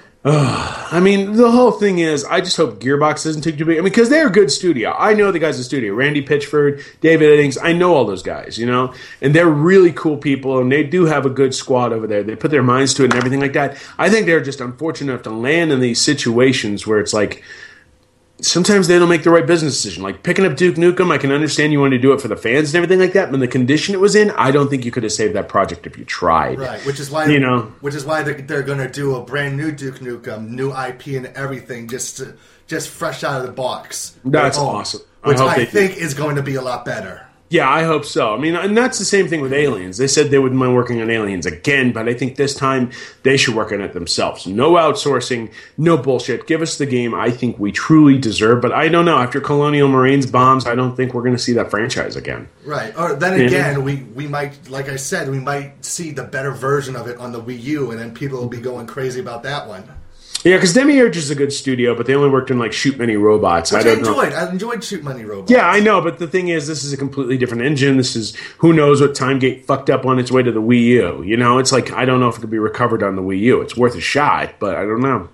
Uh, I mean, the whole thing is, I just hope Gearbox doesn't take too big. I mean, because they're a good studio. I know the guys in the studio. Randy Pitchford, David Eddings. I know all those guys, you know? And they're really cool people, and they do have a good squad over there. They put their minds to it and everything like that. I think they're just unfortunate enough to land in these situations where it's like, sometimes they don't make the right business decision. Like picking up Duke Nukem, I can understand you want to do it for the fans and everything like that, but in the condition it was in, I don't think you could have saved that project if you tried. Right, which is why You know. which is why they're, they're going to do a brand new Duke Nukem, new I P and everything, just to, just fresh out of the box. That's Oh, awesome. I Which hope I, they do. think is going to be a lot better. Yeah, I hope so. I mean, and that's the same thing with Aliens. They said they wouldn't mind working on Aliens again, but I think this time they should work on it themselves. No outsourcing, no bullshit. Give us the game I think we truly deserve, but I don't know. After Colonial Marines bombs, I don't think we're going to see that franchise again. Right. Or then Yeah. again, we, we might, like I said, we might see the better version of it on the Wii U, and then people will be going crazy about that one. Yeah, because Demiurge is a good studio, but they only worked in, like, Shoot Many Robots. Which I, I don't know. enjoyed. I enjoyed Shoot Money Robots. Yeah, I know, but the thing is, this is a completely different engine. This is, who knows what Timegate fucked up on its way to the Wii U. You know, it's like, I don't know if it could be recovered on the Wii U. It's worth a shot, but I don't know.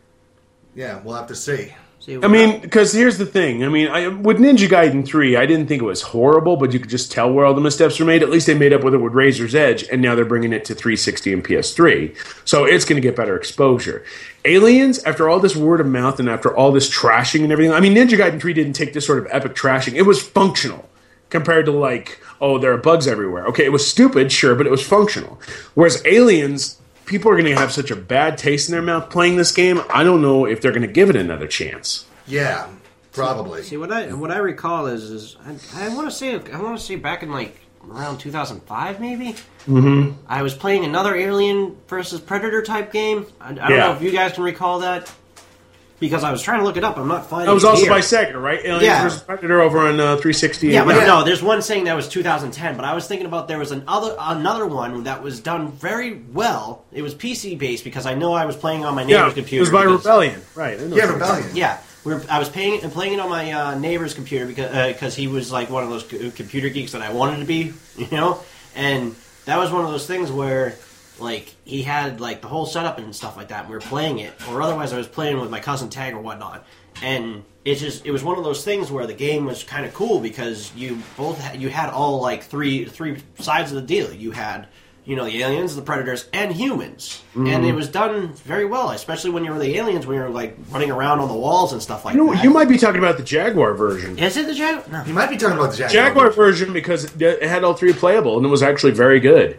Yeah, we'll have to see. See, I mean, because here's the thing. I mean, I, with Ninja Gaiden three, I didn't think it was horrible, but you could just tell where all the missteps were made. At least they made up with it with Razor's Edge, and now they're bringing it to three sixty and P S three. So it's going to get better exposure. Aliens, after all this word of mouth and after all this trashing and everything, I mean, Ninja Gaiden three didn't take this sort of epic trashing. It was functional compared to, like, oh, there are bugs everywhere. Okay, it was stupid, sure, but it was functional. Whereas Aliens, people are going to have such a bad taste in their mouth playing this game, I don't know if they're going to give it another chance. Yeah, probably. See what I what I recall is is I, I want to say I want to say back in like around two thousand five maybe. Mm-hmm. I was playing another Alien versus Predator type game. I, I don't Yeah. know if you guys can recall that because I was trying to look it up. I'm not finding. That was it also here. by Sega, right? Aliens Yeah. versus Predator over on uh, three sixty. Yeah, but Yeah. no, there's one saying that was two thousand ten, but I was thinking about there was another another one that was done very well. It was P C based because I know I was playing on my neighbor's yeah, computer. it was by because- Rebellion, right? I know Yeah, something. Rebellion. Yeah, we were, I was paying and playing it on my uh, neighbor's computer because because he was like one of those co- computer geeks that I wanted to be, you know. And that was one of those things where, like, he had like the whole setup and stuff like that. And we were playing it, or otherwise I was playing with my cousin Tag or whatnot. And it's just it was one of those things where the game was kind of cool because you both had, you had all like three three sides of the deal. You had you know, the aliens, the predators, and humans. Mm-hmm. And it was done very well, especially when you were the aliens, when you were, like, running around on the walls and stuff like You know, that. you might be talking about the Jaguar version. Is it the Jaguar? No. You might be talking about the Jaguar. Jaguar version because it had all three playable and it was actually very good.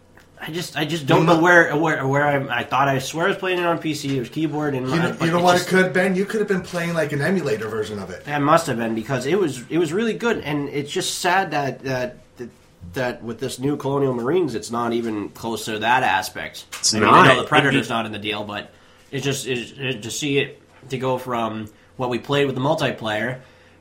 I just I just don't know where where where I, I thought I swear I was playing it on P C. It was keyboard and You know, but you know it what just- it could have been? You could have been playing like an emulator version of it. That must have been because it was it was really good, and it's just sad that that that, that with this new Colonial Marines, it's not even close to that aspect. It's I mean, not. I know the Predator's It'd be- not in the deal, but it's just it's, it, to see it to go from what we played with the multiplayer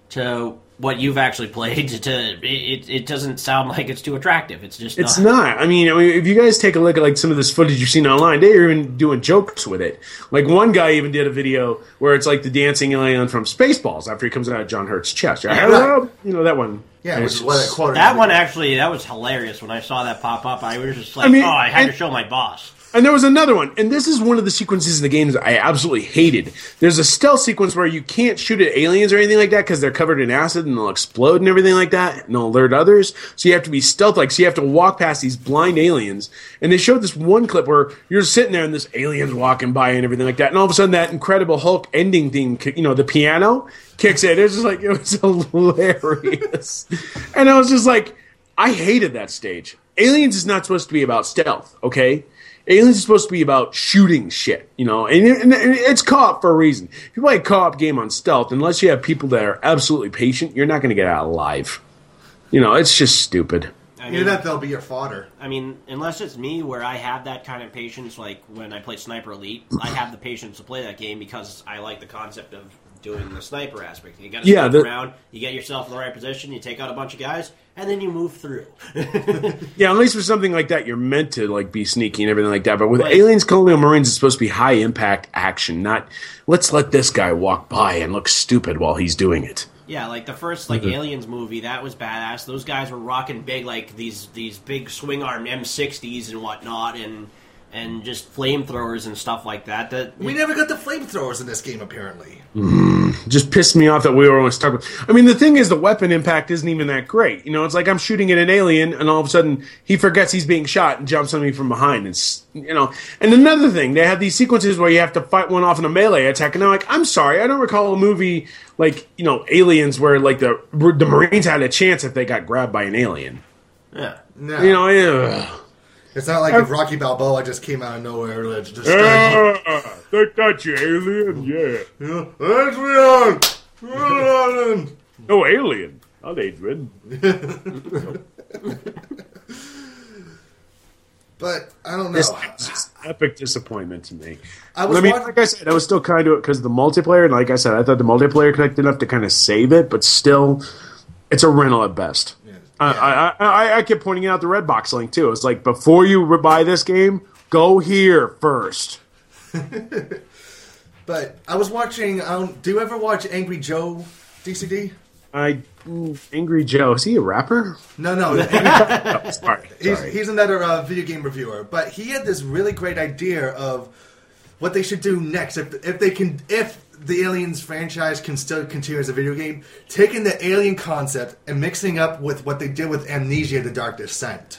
to what you've actually played to, to it, it doesn't sound like it's too attractive. It's just It's not. not. I mean, I mean, if you guys take a look at like some of this footage you've seen online, they're even doing jokes with it. Like one guy even did a video where it's like the dancing alien from Spaceballs after he comes out of John Hurt's chest. Yeah, right. You know that one. Yeah, And which it's is what just- I quoted. That one actually, that was hilarious when I saw that pop up. I was just like, I mean, oh, I had to and- show my boss. And there was another one, and this is one of the sequences in the games I absolutely hated. There's a stealth sequence where you can't shoot at aliens or anything like that because they're covered in acid and they'll explode and everything like that, and they'll alert others. So you have to be stealth-like, so you have to walk past these blind aliens. And they showed this one clip where you're sitting there and this alien's walking by and everything like that, and all of a sudden that Incredible Hulk ending theme, you know, the piano kicks in. It was just like, it was hilarious. And I was just like, I hated that stage. Aliens is not supposed to be about stealth, okay? Aliens is supposed to be about shooting shit, you know, and, and, and it's co-op for a reason. If you play a co-op game on stealth, unless you have people that are absolutely patient, you're not going to get out alive. You know, it's just stupid. I You mean, know that they'll be your fodder. I mean, unless it's me where I have that kind of patience, like when I play Sniper Elite, I have the patience to play that game because I like the concept of doing the sniper aspect. You got to Yeah, sneak the- around, you get yourself in the right position, you take out a bunch of guys, and then you move through. Yeah, at least for something like that, you're meant to like be sneaky and everything like that. But with Right. Aliens Colonial Marines, it's supposed to be high impact action, not let's let this guy walk by and look stupid while he's doing it. Yeah, like the first like Aliens movie, that was badass. Those guys were rocking big, like these these big swing arm M sixties and whatnot, and and just flamethrowers and stuff like that. That We never got the flamethrowers in this game, apparently. Just pissed me off that we were always stuck with. I mean, the thing is, the weapon impact isn't even that great. You know, it's like I'm shooting at an alien, and all of a sudden he forgets he's being shot and jumps on me from behind. It's you know. And another thing, they have these sequences where you have to fight one off in a melee attack, and I'm like, I'm sorry, I don't recall a movie like you know Aliens where like the the Marines had a chance if they got grabbed by an alien. yeah. No. You know, ugh. It's not like if Rocky Balboa just came out of nowhere and just started... Ah, they got you, alien. Yeah. Yeah, Adrian! Adrian! No alien. Not Adrian. But, I don't know. This is just epic disappointment to me. I was I mean, watch- like I said, I was still kind of because of the multiplayer, and like I said, I thought the multiplayer connected enough to kind of save it, but still, it's a rental at best. Yeah. I, I, I, I kept pointing out the Redbox link too. It's like before you buy this game, go here first. But I was watching... Um, do you ever watch Angry Joe, D C D? I mm, Angry Joe, is he a rapper? No, no. Oh, sorry, He's, sorry. he's another uh, video game reviewer, but he had this really great idea of what they should do next if if they can if the Aliens franchise can still continue as a video game, taking the Alien concept and mixing up with what they did with Amnesia: The Dark Descent.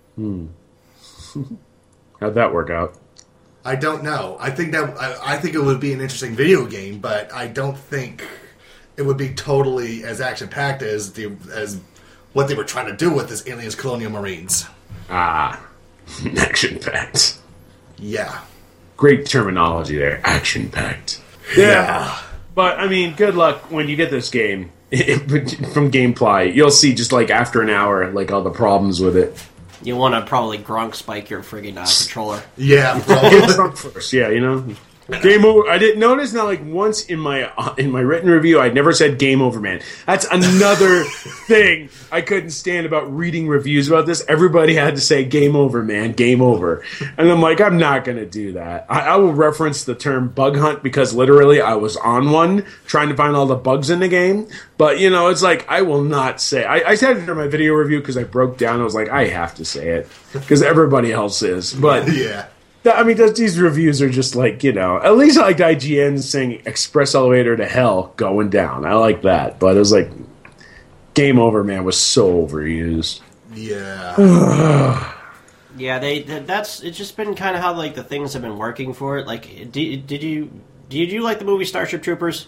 How'd that work out? I don't know. I think that I, I think it would be an interesting video game, but I don't think it would be totally as action packed as the as what they were trying to do with this Aliens Colonial Marines. Ah, action packed. Yeah. Great terminology there, action packed. Yeah. But, I mean, good luck when you get this game. From gameplay, you'll see just like after an hour, like all the problems with it. You want to probably grunk spike your friggin' uh, controller. Yeah, Get probably. drunk first, yeah, you know. Game over. I didn't notice. Not like once in my uh, in my written review, I never said game over, man. That's another thing I couldn't stand about reading reviews about this. Everybody had to say game over, man, game over, and I'm like, I'm not gonna do that. I, I will reference the term bug hunt because literally I was on one trying to find all the bugs in the game. But you know, it's like I will not say. I, I said it in my video review because I broke down. I was like, I have to say it because everybody else is, but. Yeah. I mean, those, these reviews are just like, you know, at least I like I G N saying express elevator to hell going down. I like that. But it was like, game over, man, was so overused. Yeah. Yeah, they that's it's just been kind of how like the things have been working for it. Like, did, did you did you like the movie Starship Troopers?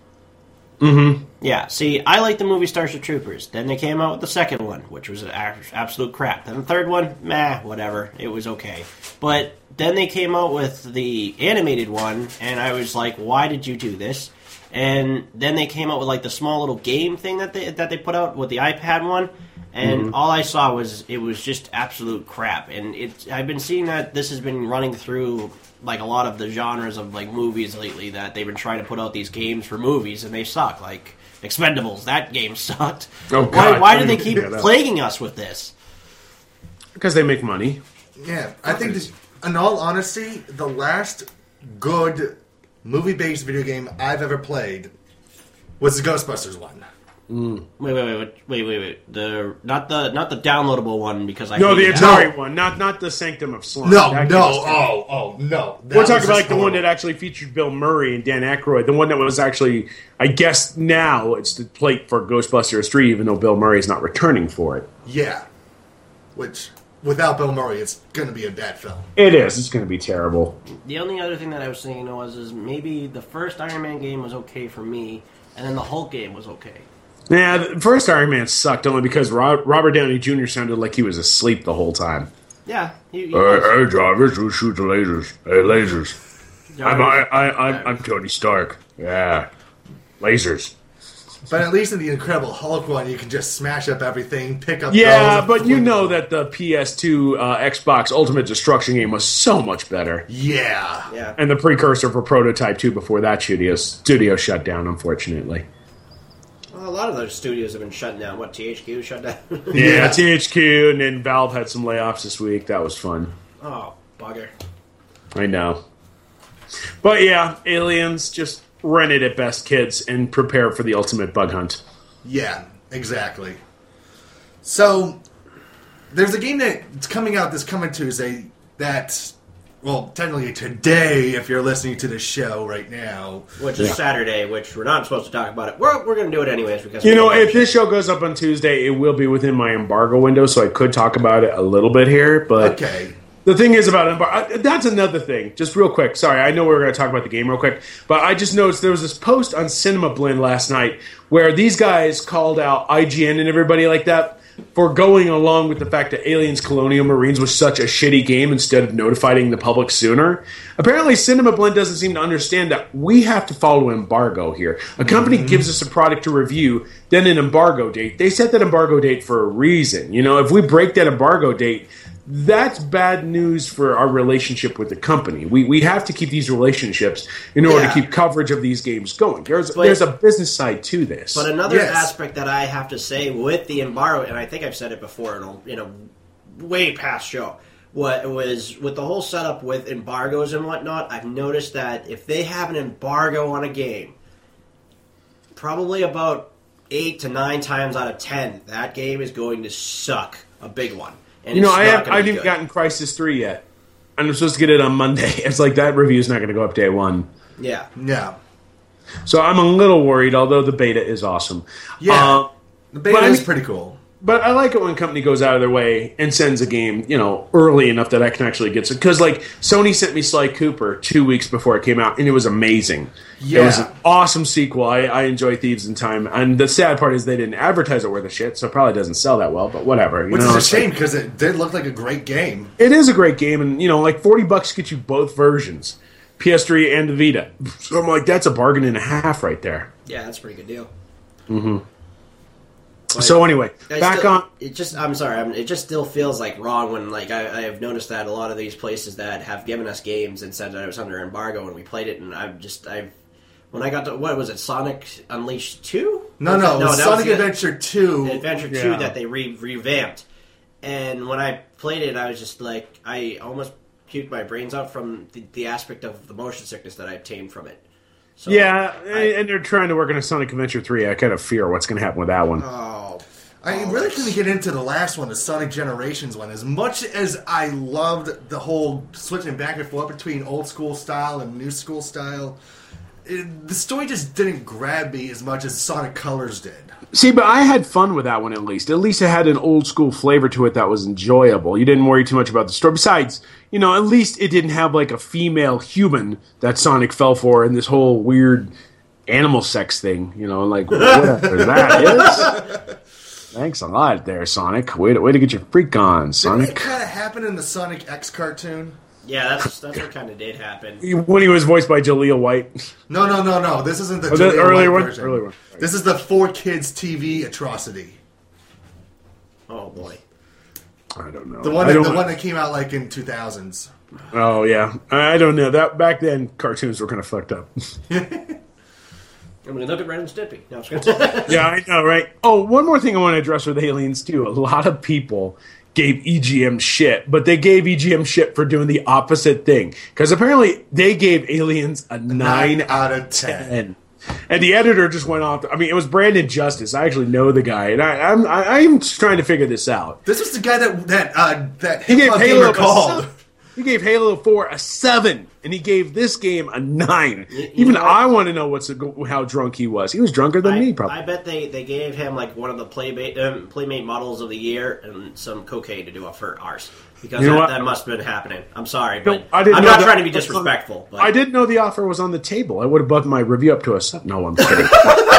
Mm-hmm. Yeah. See, I like the movie Starship Troopers. Then they came out with the second one, which was absolute crap. Then the third one, meh, whatever. It was okay. But then they came out with the animated one, and I was like, why did you do this? And then they came out with like the small little game thing that they that they put out with the iPad one. And mm-hmm. all I saw was it was just absolute crap. And it, I've been seeing that this has been running through like a lot of the genres of like movies lately, that they've been trying to put out these games for movies and they suck. Like Expendables, that game sucked. Oh, God. Why, why do they keep yeah, plaguing us with this? Because they make money. Yeah, I think this, in all honesty, the last good movie-based video game I've ever played was the Ghostbusters one. Mm. Wait, wait, wait, wait, wait, wait. The not the not the downloadable one, because I no the Atari no. one, not not the Sanctum of Slime. No, that no, oh, oh, no. That We're talking about like the one that actually featured Bill Murray and Dan Aykroyd. The one that was actually, I guess now it's the plate for Ghostbusters three, even though Bill Murray is not returning for it. Yeah, which without Bill Murray, it's going to be a bad film. It is. It's going to be terrible. The only other thing that I was thinking was is maybe the first Iron Man game was okay for me, and then the Hulk game was okay. Yeah, the first Iron Man sucked only because Robert Downey Junior sounded like he was asleep the whole time. Yeah. He, he hey, hey, Jarvis, who shoots lasers? Hey, lasers. I'm, I, I, I'm, I'm Tony Stark. Yeah, lasers. But at least in the Incredible Hulk one, you can just smash up everything, pick up. Yeah, but you know that the P S two uh, Xbox Ultimate Destruction game was so much better. Yeah. Yeah. And the precursor for Prototype two before that studio, studio shut down, unfortunately. Well, a lot of those studios have been shut down. What, T H Q shut down? yeah, yeah, T H Q, and then Valve had some layoffs this week. That was fun. Oh, bugger. I know. But yeah, Aliens, just rent it at best, kids, and prepare for the ultimate bug hunt. Yeah, exactly. So, there's a game that's coming out this coming Tuesday that, well, technically today, if you're listening to the show right now. Which is yeah. Saturday, which we're not supposed to talk about it. We're, we're going to do it anyways. because You know, if this show goes up on Tuesday, it will be within my embargo window, so I could talk about it a little bit here. But okay. The thing is about embargo, that's another thing. Just real quick. Sorry, I know we were going to talk about the game real quick. But I just noticed there was this post on Cinema Blend last night where these guys called out I G N and everybody like that for going along with the fact that Aliens Colonial Marines was such a shitty game instead of notifying the public sooner. Apparently, Cinema Blend doesn't seem to understand that we have to follow embargo here. A company mm-hmm. gives us a product to review, then an embargo date. They set that embargo date for a reason. You know, if we break that embargo date, that's bad news for our relationship with the company. We we have to keep these relationships in order yeah. to keep coverage of these games going. There's but, there's a business side to this. But another yes. aspect that I have to say with the embargo, and I think I've said it before in a, in a way past show, what was with the whole setup with embargoes and whatnot, I've noticed that if they have an embargo on a game, probably about eight to nine times out of ten, that game is going to suck a big one. And you know, I have, I haven't even gotten Crysis three yet. I'm supposed to get it on Monday. It's like that review's not going to go up day one. Yeah. Yeah. So I'm a little worried, although the beta is awesome. Yeah. Uh, the beta is I, pretty cool. But I like it when a company goes out of their way and sends a game, you know, early enough that I can actually get it. Because, like, Sony sent me Sly Cooper two weeks before it came out, and it was amazing. Yeah. It was an awesome sequel. I, I enjoy Thieves in Time. And the sad part is they didn't advertise it worth a shit, so it probably doesn't sell that well, but whatever. You Which know, is a shame, like, because it did look like a great game. It is a great game, and, you know, like, forty bucks gets you both versions. P S three and the Vita. So I'm like, that's a bargain and a half right there. Yeah, that's a pretty good deal. Mm-hmm. But so anyway, I back still, on. It just, I'm sorry, I'm, it just still feels like wrong when, like, I, I have noticed that a lot of these places that have given us games and said that it was under embargo and we played it, and I've just, I've, when I got to, what was it, Sonic Unleashed two? No, no, no, Sonic Adventure two. Adventure yeah. two that they re- revamped. And when I played it, I was just like, I almost puked my brains out from the, the aspect of the motion sickness that I obtained from it. So yeah, I, and they're trying to work on a Sonic Adventure three. I kind of fear what's going to happen with that one. Oh, I oh, really couldn't get into the last one, the Sonic Generations one. As much as I loved the whole switching back and forth between old school style and new school style, it, the story just didn't grab me as much as Sonic Colors did. See, but I had fun with that one at least. At least it had an old school flavor to it that was enjoyable. You didn't worry too much about the story. Besides, you know, at least it didn't have like a female human that Sonic fell for and this whole weird animal sex thing. You know, like whatever that is. Thanks a lot there, Sonic. Way to, way to get your freak on, Sonic. Didn't it kind of happen in the Sonic X cartoon? Yeah, that's that's what kind of did happen. When he was voiced by Jaleel White. No, no, no, no. This isn't the Oh, the Jaleel earlier White one? version. Earlier one. This is the four kids T V atrocity. Oh boy. I don't know. The one I that, don't the know. one that came out like in two thousands. Oh yeah, I don't know. That back then, cartoons were kind of fucked up. I mean, look at Ren and Stimpy. No, I'm just gonna- Yeah, I know, right? Oh, one more thing I want to address with Aliens too. A lot of people gave E G M shit, but they gave E G M shit for doing the opposite thing. Because apparently they gave Aliens a nine, Nine out of ten. ten. And the editor just went off. I mean, it was Brandon Justice. I actually know the guy, and I, I'm I, I'm just trying to figure this out. This was the guy that that uh, that He gave Hip Hop Halo Gamer a called. seven. He gave Halo four a seven, and he gave this game a nine. you Even know- I want to know what's a, how drunk he was. He was drunker than I, me, probably. I bet they, they gave him like one of the Playmate um, Playmate models of the year and some cocaine to do up for ours because You know that, what? that must have been happening. I'm sorry, No, but I didn't I'm know not that- trying to be disrespectful. But I didn't know the offer was on the table. I would have bumped my review up to a seven. No, I'm kidding.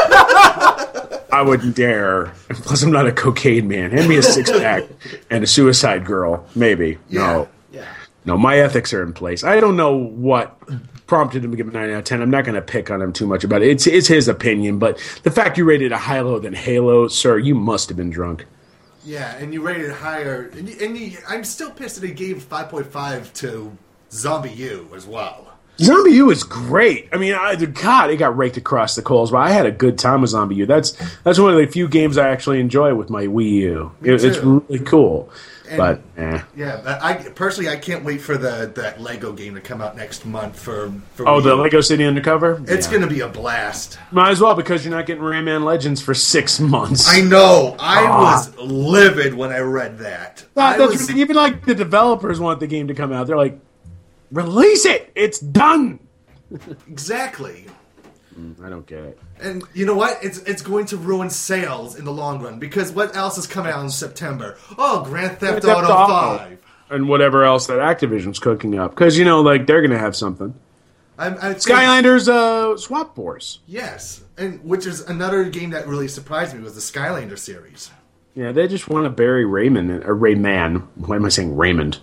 I wouldn't dare. Plus, I'm not a cocaine man. Hand me a six pack and a suicide girl, maybe. No, Yeah. no, my ethics are in place. I don't know what prompted him to give a nine out of ten. I'm not going to pick on him too much about it. It's it's his opinion, but the fact you rated it higher than Halo, sir, you must have been drunk. Yeah, and you rated it higher, and, you, and you, I'm still pissed that he gave five point five to Zombie U as well. Zombie U is great. I mean, I, God, it got raked across the coals, but I had a good time with Zombie U. That's that's one of the few games I actually enjoy with my Wii U. Me It, it's too. really cool. And- But eh. Yeah, but I personally I can't wait for the that Lego game to come out next month for. for Oh, Wii the U. Lego City Undercover? It's Yeah. going to be a blast. Might as well, because you're not getting Rayman Legends for six months. I know. I Ah. was livid when I read that. That- I that's was, really- even like the developers want the game to come out. They're like, release it! It's done! exactly. I don't get it. And you know what? It's it's going to ruin sales in the long run because what else is coming out in September? Oh, Grand Theft, Grand Theft Auto Auto. Five. And whatever else that Activision's cooking up. Because, you know, like, they're going to have something. I'm, I think, Skylanders uh, Swap Force. Yes, and which is another game that really surprised me was the Skylander series. Yeah, they just want to bury Raymond, or Rayman. Why am I saying Raymond?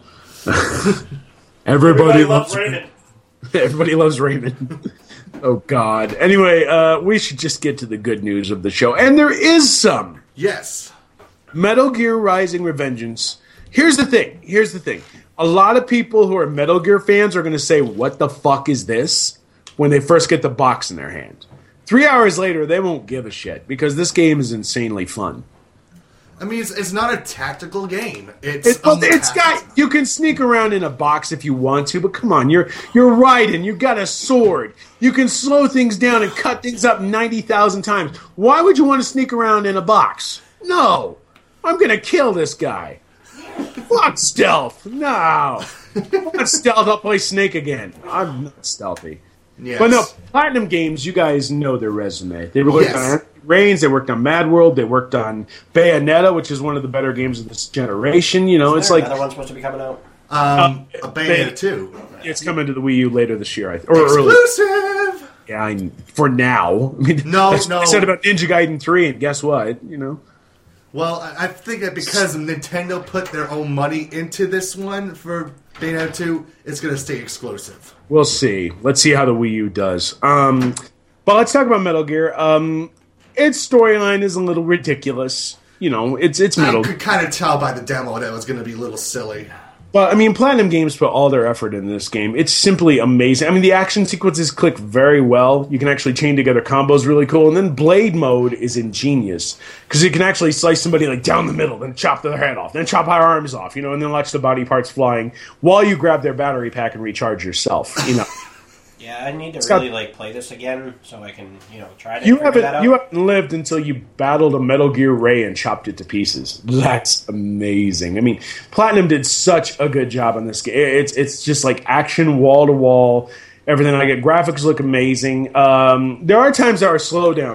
Everybody, loves Raymond. Everybody loves Raymond. Oh, God. Anyway, uh, we should just get to the good news of the show. And there is some. Yes. Metal Gear Rising Revengeance. Here's the thing. Here's the thing. A lot of people who are Metal Gear fans are going to say, what the fuck is this? When they first get the box in their hand. Three hours later, they won't give a shit because this game is insanely fun. I mean, it's, it's not a tactical game. It's It's, a it's got pact. you can sneak around in a box if you want to, but come on, you're you're Raiden. You got a sword. You can slow things down and cut things up ninety thousand times. Why would you want to sneak around in a box? No, I'm gonna kill this guy. Fuck stealth. No, I want stealth. I'll play Snake again. I'm not stealthy. Yes. But no, Platinum Games, you guys know their resume. They worked Yes. on Reigns, they worked on Mad World, they worked on Bayonetta, which is one of the better games of this generation. You know, it's There, like another one's supposed to be coming out. Um, Uh, a Bayonetta two. it's coming to the Wii U later this year, I th- or early. Exclusive. Yeah, I, for now. I mean, No, that's what I no. said about Ninja Gaiden three, and guess what? You know, Well, I I think that because Nintendo put their own money into this one for Bayonetta two, it's going to stay exclusive. we'll see. Let's see how the Wii U does. Um, but let's talk about Metal Gear. Um, its storyline is a little ridiculous. You know, it's it's I Metal. could kind of tell by the demo that it was going to be a little silly. But, I mean, Platinum Games put all their effort in this game. It's simply amazing. I mean, the action sequences click very well. You can actually chain together combos really cool. And then Blade mode is ingenious. Because you can actually slice somebody, like, down the middle, then chop their head off, then chop their arms off, you know, and then watch the body parts flying while you grab their battery pack and recharge yourself, you know. Yeah, I need to got- really like play this again so I can, you know, try to You figure that haven't, out. you haven't lived until you battled a Metal Gear Ray and chopped it to pieces. That's amazing. I mean, Platinum did such a good job on this game. It's it's just like action wall to wall. Everything like it. Graphics look amazing. Um, there are times that are slowdown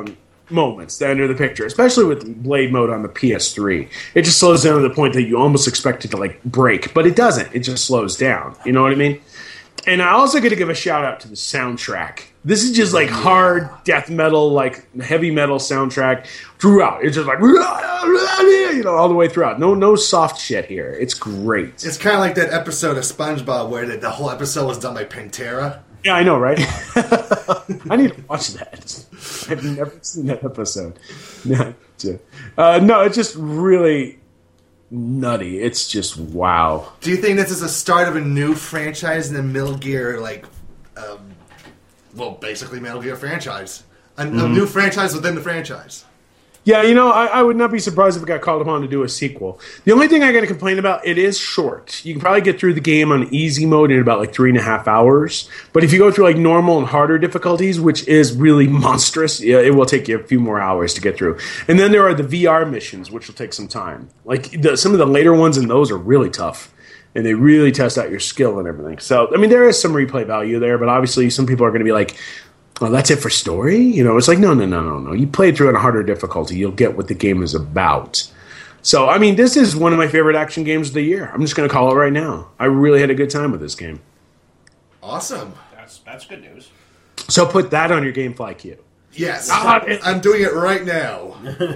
moments that enter the picture, especially with blade mode on the P S three. It just slows down to the point that you almost expect it to like break, but it doesn't. It just slows down. You know what I mean? And I also got to give a shout out to the soundtrack. This is just like hard death metal, like heavy metal soundtrack throughout. It's just like, you know, all the way throughout. No, no soft shit here. It's great. It's kind of like that episode of SpongeBob where the, the whole episode was done by Pantera. Yeah, I know, right? I need to watch that. I've never seen that episode. No, uh, no, it's just really nutty. It's just wow. Do you think this is the start of a new franchise in the Metal Gear, like, um, well, basically Metal Gear franchise? A, Mm-hmm. a new franchise within the franchise. Yeah, you know, I, I would not be surprised if it got called upon to do a sequel. The only thing I got to complain about, it is short. You can probably get through the game on easy mode in about like three and a half hours. But if you go through like normal and harder difficulties, which is really monstrous, yeah, it will take you a few more hours to get through. And then there are the V R missions, which will take some time. Like the, some of the later ones in those are really tough. And they really test out your skill and everything. So, I mean, there is some replay value there, but obviously some people are going to be like, well, that's it for story? You know, it's like, no, no, no, no, no. You play it through on a harder difficulty. You'll get what the game is about. So, I mean, this is one of my favorite action games of the year. I'm just going to call it right now. I really had a good time with this game. Awesome. That's that's good news. So put that on your GameFly queue. Yes. Ah, it- I'm doing it right now.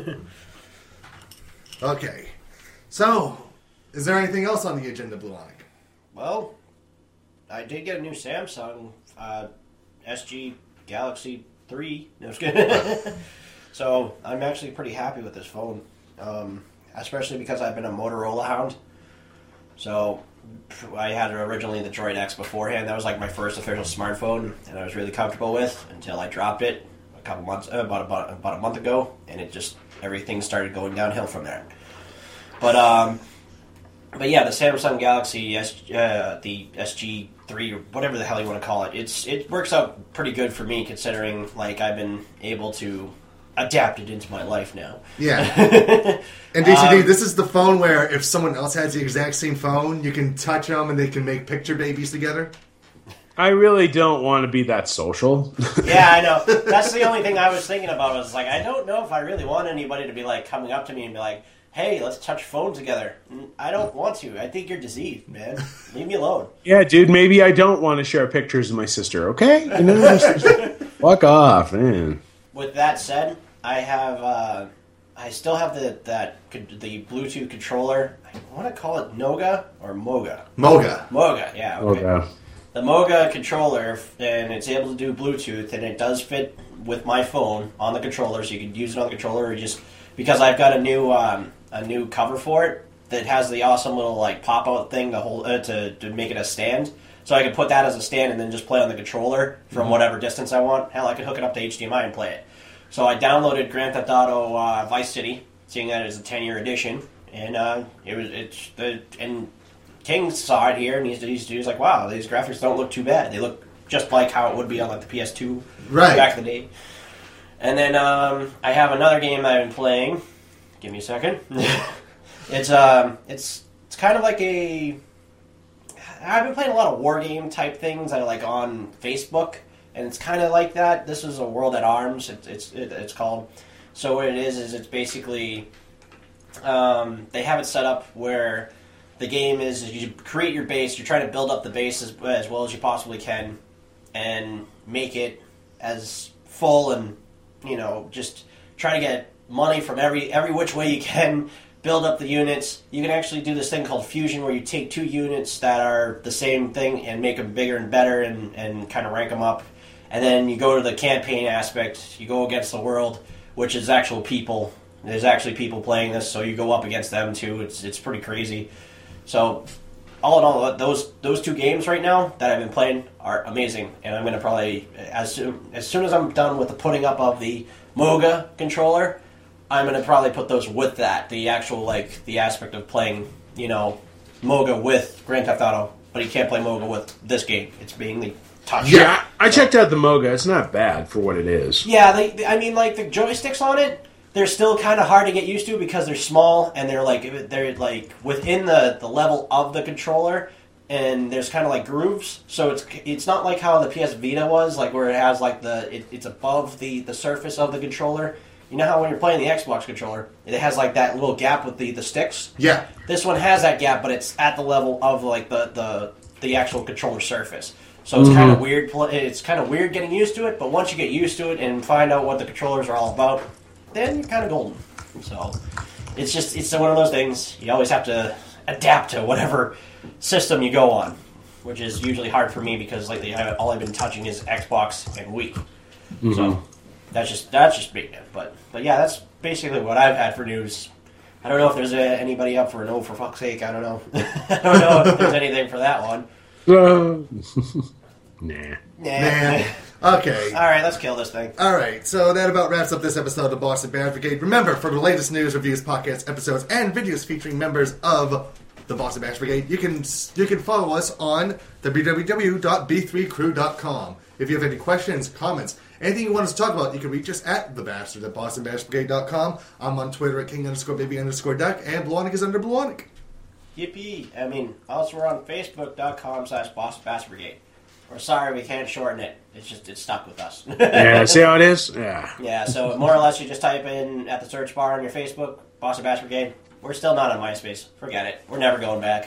Okay. So, is there anything else on the agenda, Blue Onic? Well, I did get a new Samsung uh, S G Galaxy three. No, just kidding. So I'm actually pretty happy with this phone, um, especially because I've been a Motorola hound. So I had originally the Droid X beforehand. That was like my first official smartphone, and I was really comfortable with until I dropped it a couple months, uh, about about about a month ago, and it just everything started going downhill from there. But um, but yeah, the Samsung Galaxy S, uh, the S G three or whatever the hell you want to call it, it's it works out pretty good for me considering like I've been able to adapt it into my life now. Yeah. And D C D, Um, this is the phone where if someone else has the exact same phone, you can touch them and they can make picture babies together. I really don't want to be that social. Yeah, I know. That's the only thing I was thinking about. Was like, I don't know if I really want anybody to be like coming up to me and be like, "Hey, let's touch phones together." I don't want to. I think you're diseased, man. Leave me alone. Yeah, dude, maybe I don't want to share pictures of my sister, okay? You know, just- fuck off, man. With that said, I have, uh, I still have the that the Bluetooth controller. I want to call it Noga or Moga. Moga. Moga, yeah. Okay. Okay. The Moga controller, and it's able to do Bluetooth, and it does fit with my phone on the controller, so you can use it on the controller, or just because I've got a new um, a new cover for it that has the awesome little like pop out thing to hold uh, to to make it a stand. So I can put that as a stand and then just play on the controller from whatever distance I want. Hell, I could hook it up to H D M I and play it. So I downloaded Grand Theft Auto uh, Vice City, seeing that it's a ten-year edition, and uh, it was it's the and King saw it here, and he's he's, he's like, wow, these graphics don't look too bad. They look just like how it would be on like the P S two Right. back in the day. And then um, I have another game that I've been playing. Give me a second. it's um, it's it's kind of like a. I've been playing a lot of war game type things. I like on Facebook, and it's kind of like that. This is a World at Arms. It's it's it, it's called. So what it is is it's basically um, they have it set up where the game is you create your base. You're trying to build up the base as, as well as you possibly can, and make it as full and you know just try to get money from every every which way you can. Build up the units. You can actually do this thing called fusion where you take two units that are the same thing and make them bigger and better and, and kind of rank them up. And then you go to the campaign aspect. You go against the world, which is actual people. There's actually people playing this, so you go up against them too. It's it's pretty crazy. So all in all, those those two games right now that I've been playing are amazing. And I'm going to probably, as soon, as soon as I'm done with the putting up of the Moga controller, I'm going to probably put those with that, the actual, like, the aspect of playing, you know, Moga with Grand Theft Auto, but you can't play Moga with this game. It's being the touch. Yeah, I checked out the Moga. It's not bad for what it is. Yeah, they, I mean, like, the joysticks on it, they're still kind of hard to get used to because they're small, and they're, like, they're, like, within the, the level of the controller, and there's kind of, like, grooves, so it's it's not like how the P S Vita was, like, where it has, like, the, it, it's above the, the surface of the controller. You know how when you're playing the Xbox controller, it has like that little gap with the, the sticks? Yeah. This one has that gap, but it's at the level of like the, the, the actual controller surface. So it's mm-hmm. kind of weird. It's kind of weird getting used to it, but once you get used to it and find out what the controllers are all about, then you're kind of golden. So it's just it's one of those things. You always have to adapt to whatever system you go on, which is usually hard for me because lately I, all I've been touching is Xbox and Wii. Mm-hmm. So that's just that's just me. But but yeah, that's basically what I've had for news. I don't know if there's a, anybody up for an oh for fuck's sake. I don't know. I don't know if there's anything for that one. Uh, nah. Nah. Nah. Okay. All right, let's kill this thing. All right, so that about wraps up this episode of Boston Bears Brigade. Remember, for the latest news, reviews, podcasts, episodes, and videos featuring members of the Boston Bears Brigade, you can you can follow us on w w w dot b three crew dot com. If you have any questions, comments, anything you want us to talk about, you can reach us at the bastard at boston bears brigade dot com. I'm on Twitter at king underscore baby underscore duck, and Blawnik is under Blawnik. Yippee. I mean, also we're on facebook dot com slash Boston Bass Brigade. We're sorry we can't shorten it. It's just, it's stuck with us. Yeah, see how it is? Yeah. Yeah, so more or less you just type in at the search bar on your Facebook, Boston Bass Brigade. We're still not on MySpace. Forget it. We're never going back.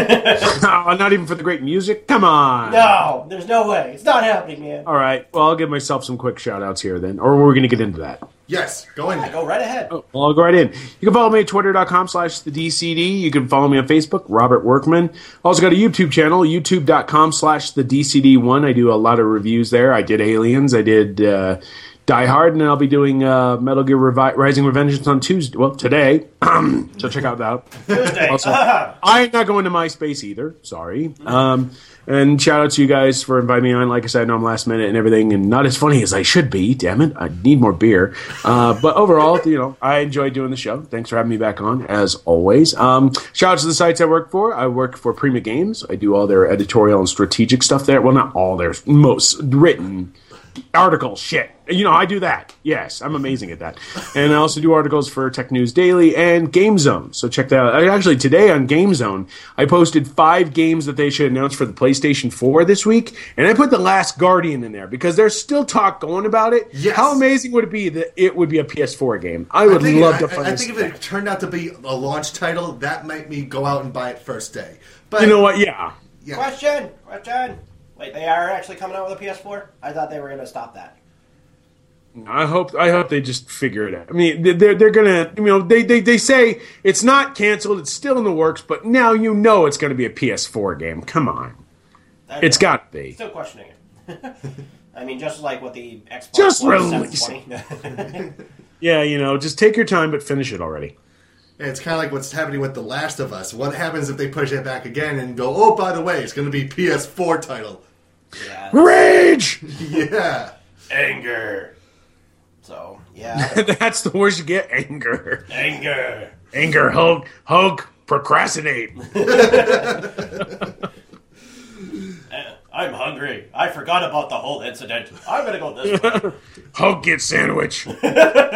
Oh, not even for the great music? Come on. No, there's no way. It's not happening, man. All right. Well, I'll give myself some quick shout-outs here then. Or we're going to get into that. Yes, go in. Yeah, go right ahead. Oh, well, I'll go right in. You can follow me at twitter dot com slash the D C D. You can follow me on Facebook, Robert Workman. Also got a YouTube channel, youtube dot com slash the D C D one. I do a lot of reviews there. I did Aliens. I did uh, Die Hard. And then I'll be doing uh, Metal Gear Revi- Rising Revengeance on Tuesday. Well, today. So check out that. Tuesday. Also, I'm not going to MySpace either. Sorry. Um, and shout out to you guys for inviting me on. Like I said, I know I'm last minute and everything, and not as funny as I should be. Damn it. I need more beer. Uh, but overall, you know, I enjoy doing the show. Thanks for having me back on, as always. Um, shout out to the sites I work for. I work for Prima Games. I do all their editorial and strategic stuff there. Well, not all their most written articles. Shit. You know, I do that. Yes, I'm amazing at that. And I also do articles for Tech News Daily and Game Zone. So check that out. Actually, today on Game Zone, I posted five games that they should announce for the PlayStation four this week. And I put The Last Guardian in there because there's still talk going about it. Yes. How amazing would it be that it would be a P S four game? I would I think, love to find I, I this think if it turned out to be a launch title, that might me go out and buy it first day. But you know what? Yeah. yeah. Question. Question. Wait, they are actually coming out with a P S four? I thought they were going to stop that. I hope I hope they just figure it out. I mean, they're they're gonna, you know, they, they, they say it's not canceled, it's still in the works, but now you know it's going to be a P S four game. Come on, it's got to be. Still questioning it. I mean, just like with the Xbox just One release seven twenty. Yeah, you know, just take your time, but finish it already. It's kind of like what's happening with The Last of Us. What happens if they push it back again and go, oh, by the way, it's going to be P S four title? Yeah. Rage. Yeah. Anger. So, yeah. That's the worst you get, anger. Anger. Anger, Hulk, Hulk, procrastinate. I'm hungry. I forgot about the whole incident. I'm going to go this way. Hulk gets sandwich. Well,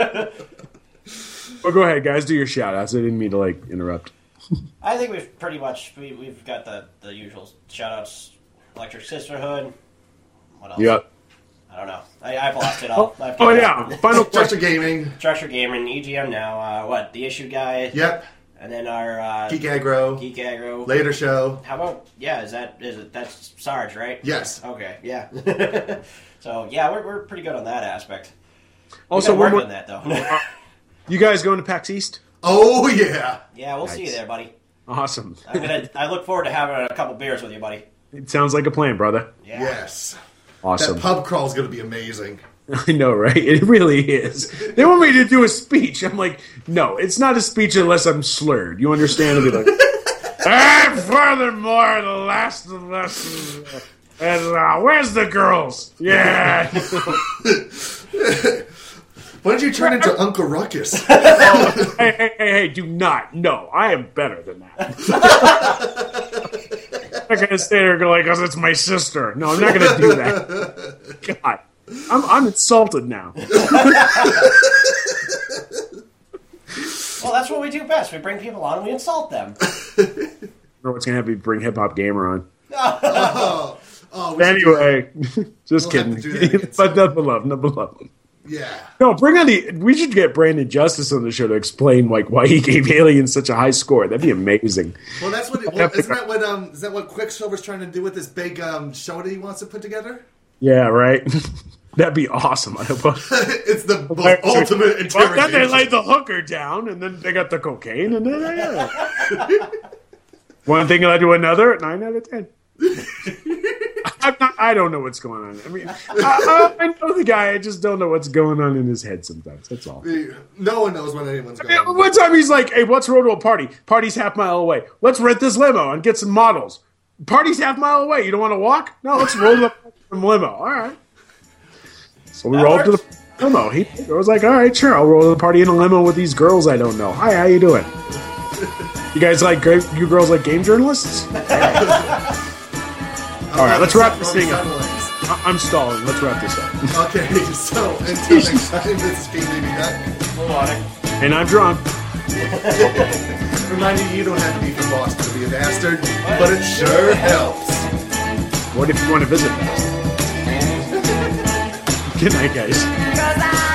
go ahead, guys. Do your shout-outs. I didn't mean to, like, interrupt. I think we've pretty much, we, we've got the, the usual shout-outs. Electric Sisterhood. What else? Yep. I don't know. I, I've lost it all. Oh, oh yeah. Final Treasure Gaming. Treasure Gaming, E G M now. Uh, what? The Issue Guy. Yep. And then our uh, Geek Aggro. Geek Aggro. Later Show. How about? Yeah, is that is it? That's Sarge, right? Yes. Okay. Yeah. So yeah, we're we're pretty good on that aspect. Also, we work more, on that though. You guys going to PAX East? Oh yeah. Yeah, we'll Nice. see you there, buddy. Awesome. I'm gonna. I look forward to having a couple beers with you, buddy. It sounds like a plan, brother. Yeah. Yes. Awesome. That pub crawl is going to be amazing. I know, right? It really is. They want me to do a speech. I'm like, no, it's not a speech unless I'm slurred. You understand? I'll be like, and furthermore, the last of us. And uh, where's the girls? Yeah. Why don't you turn into Uncle Ruckus? Oh, hey, hey, hey, hey, do not. No, I am better than that. I'm not going to stay there and go like, because it's my sister. No, I'm not going to do that. God. I'm, I'm insulted now. Well, that's what we do best. We bring people on and we insult them. I don't know what's going to have me bring Hip Hop Gamer on. Oh, oh, we should do Anyway, just We'll have kidding. to do that again But nothing but love, nothing but love. Yeah. No, bring on the. We should get Brandon Justice on the show to explain like why he gave Aliens such a high score. That'd be amazing. Well, that's what. Well, isn't that what? Um, is that what Quicksilver's trying to do with this big um, show that he wants to put together? Yeah, right. That'd be awesome. I hope. It's the most ultimate interrogation. Well, then they laid the hooker down, and then they got the cocaine, and then yeah. One thing led to another. Nine out of ten. I'm not, I don't know what's going on. I mean, I, I know the guy. I just don't know what's going on in his head sometimes. That's all. No one knows what anyone's going I mean, on. one time he's like, "Hey, let's roll to a party. Party's half mile away. Let's rent this limo and get some models. Party's half mile away. You don't want to walk? No, let's roll to the limo. All right." So we that rolled works. to the limo. He I was like, "All right, sure. I'll roll to the party in a limo with these girls I don't know. Hi, how you doing? You guys like you girls like game journalists?" All right, let's wrap this thing up. I'm stalling. Let's wrap this up. Okay, so until next time, this is King Baby Duck. And I'm drunk. Reminding you, you don't have to be from Boston to be a bastard, but it sure helps. What if you want to visit Boston? Good night, guys.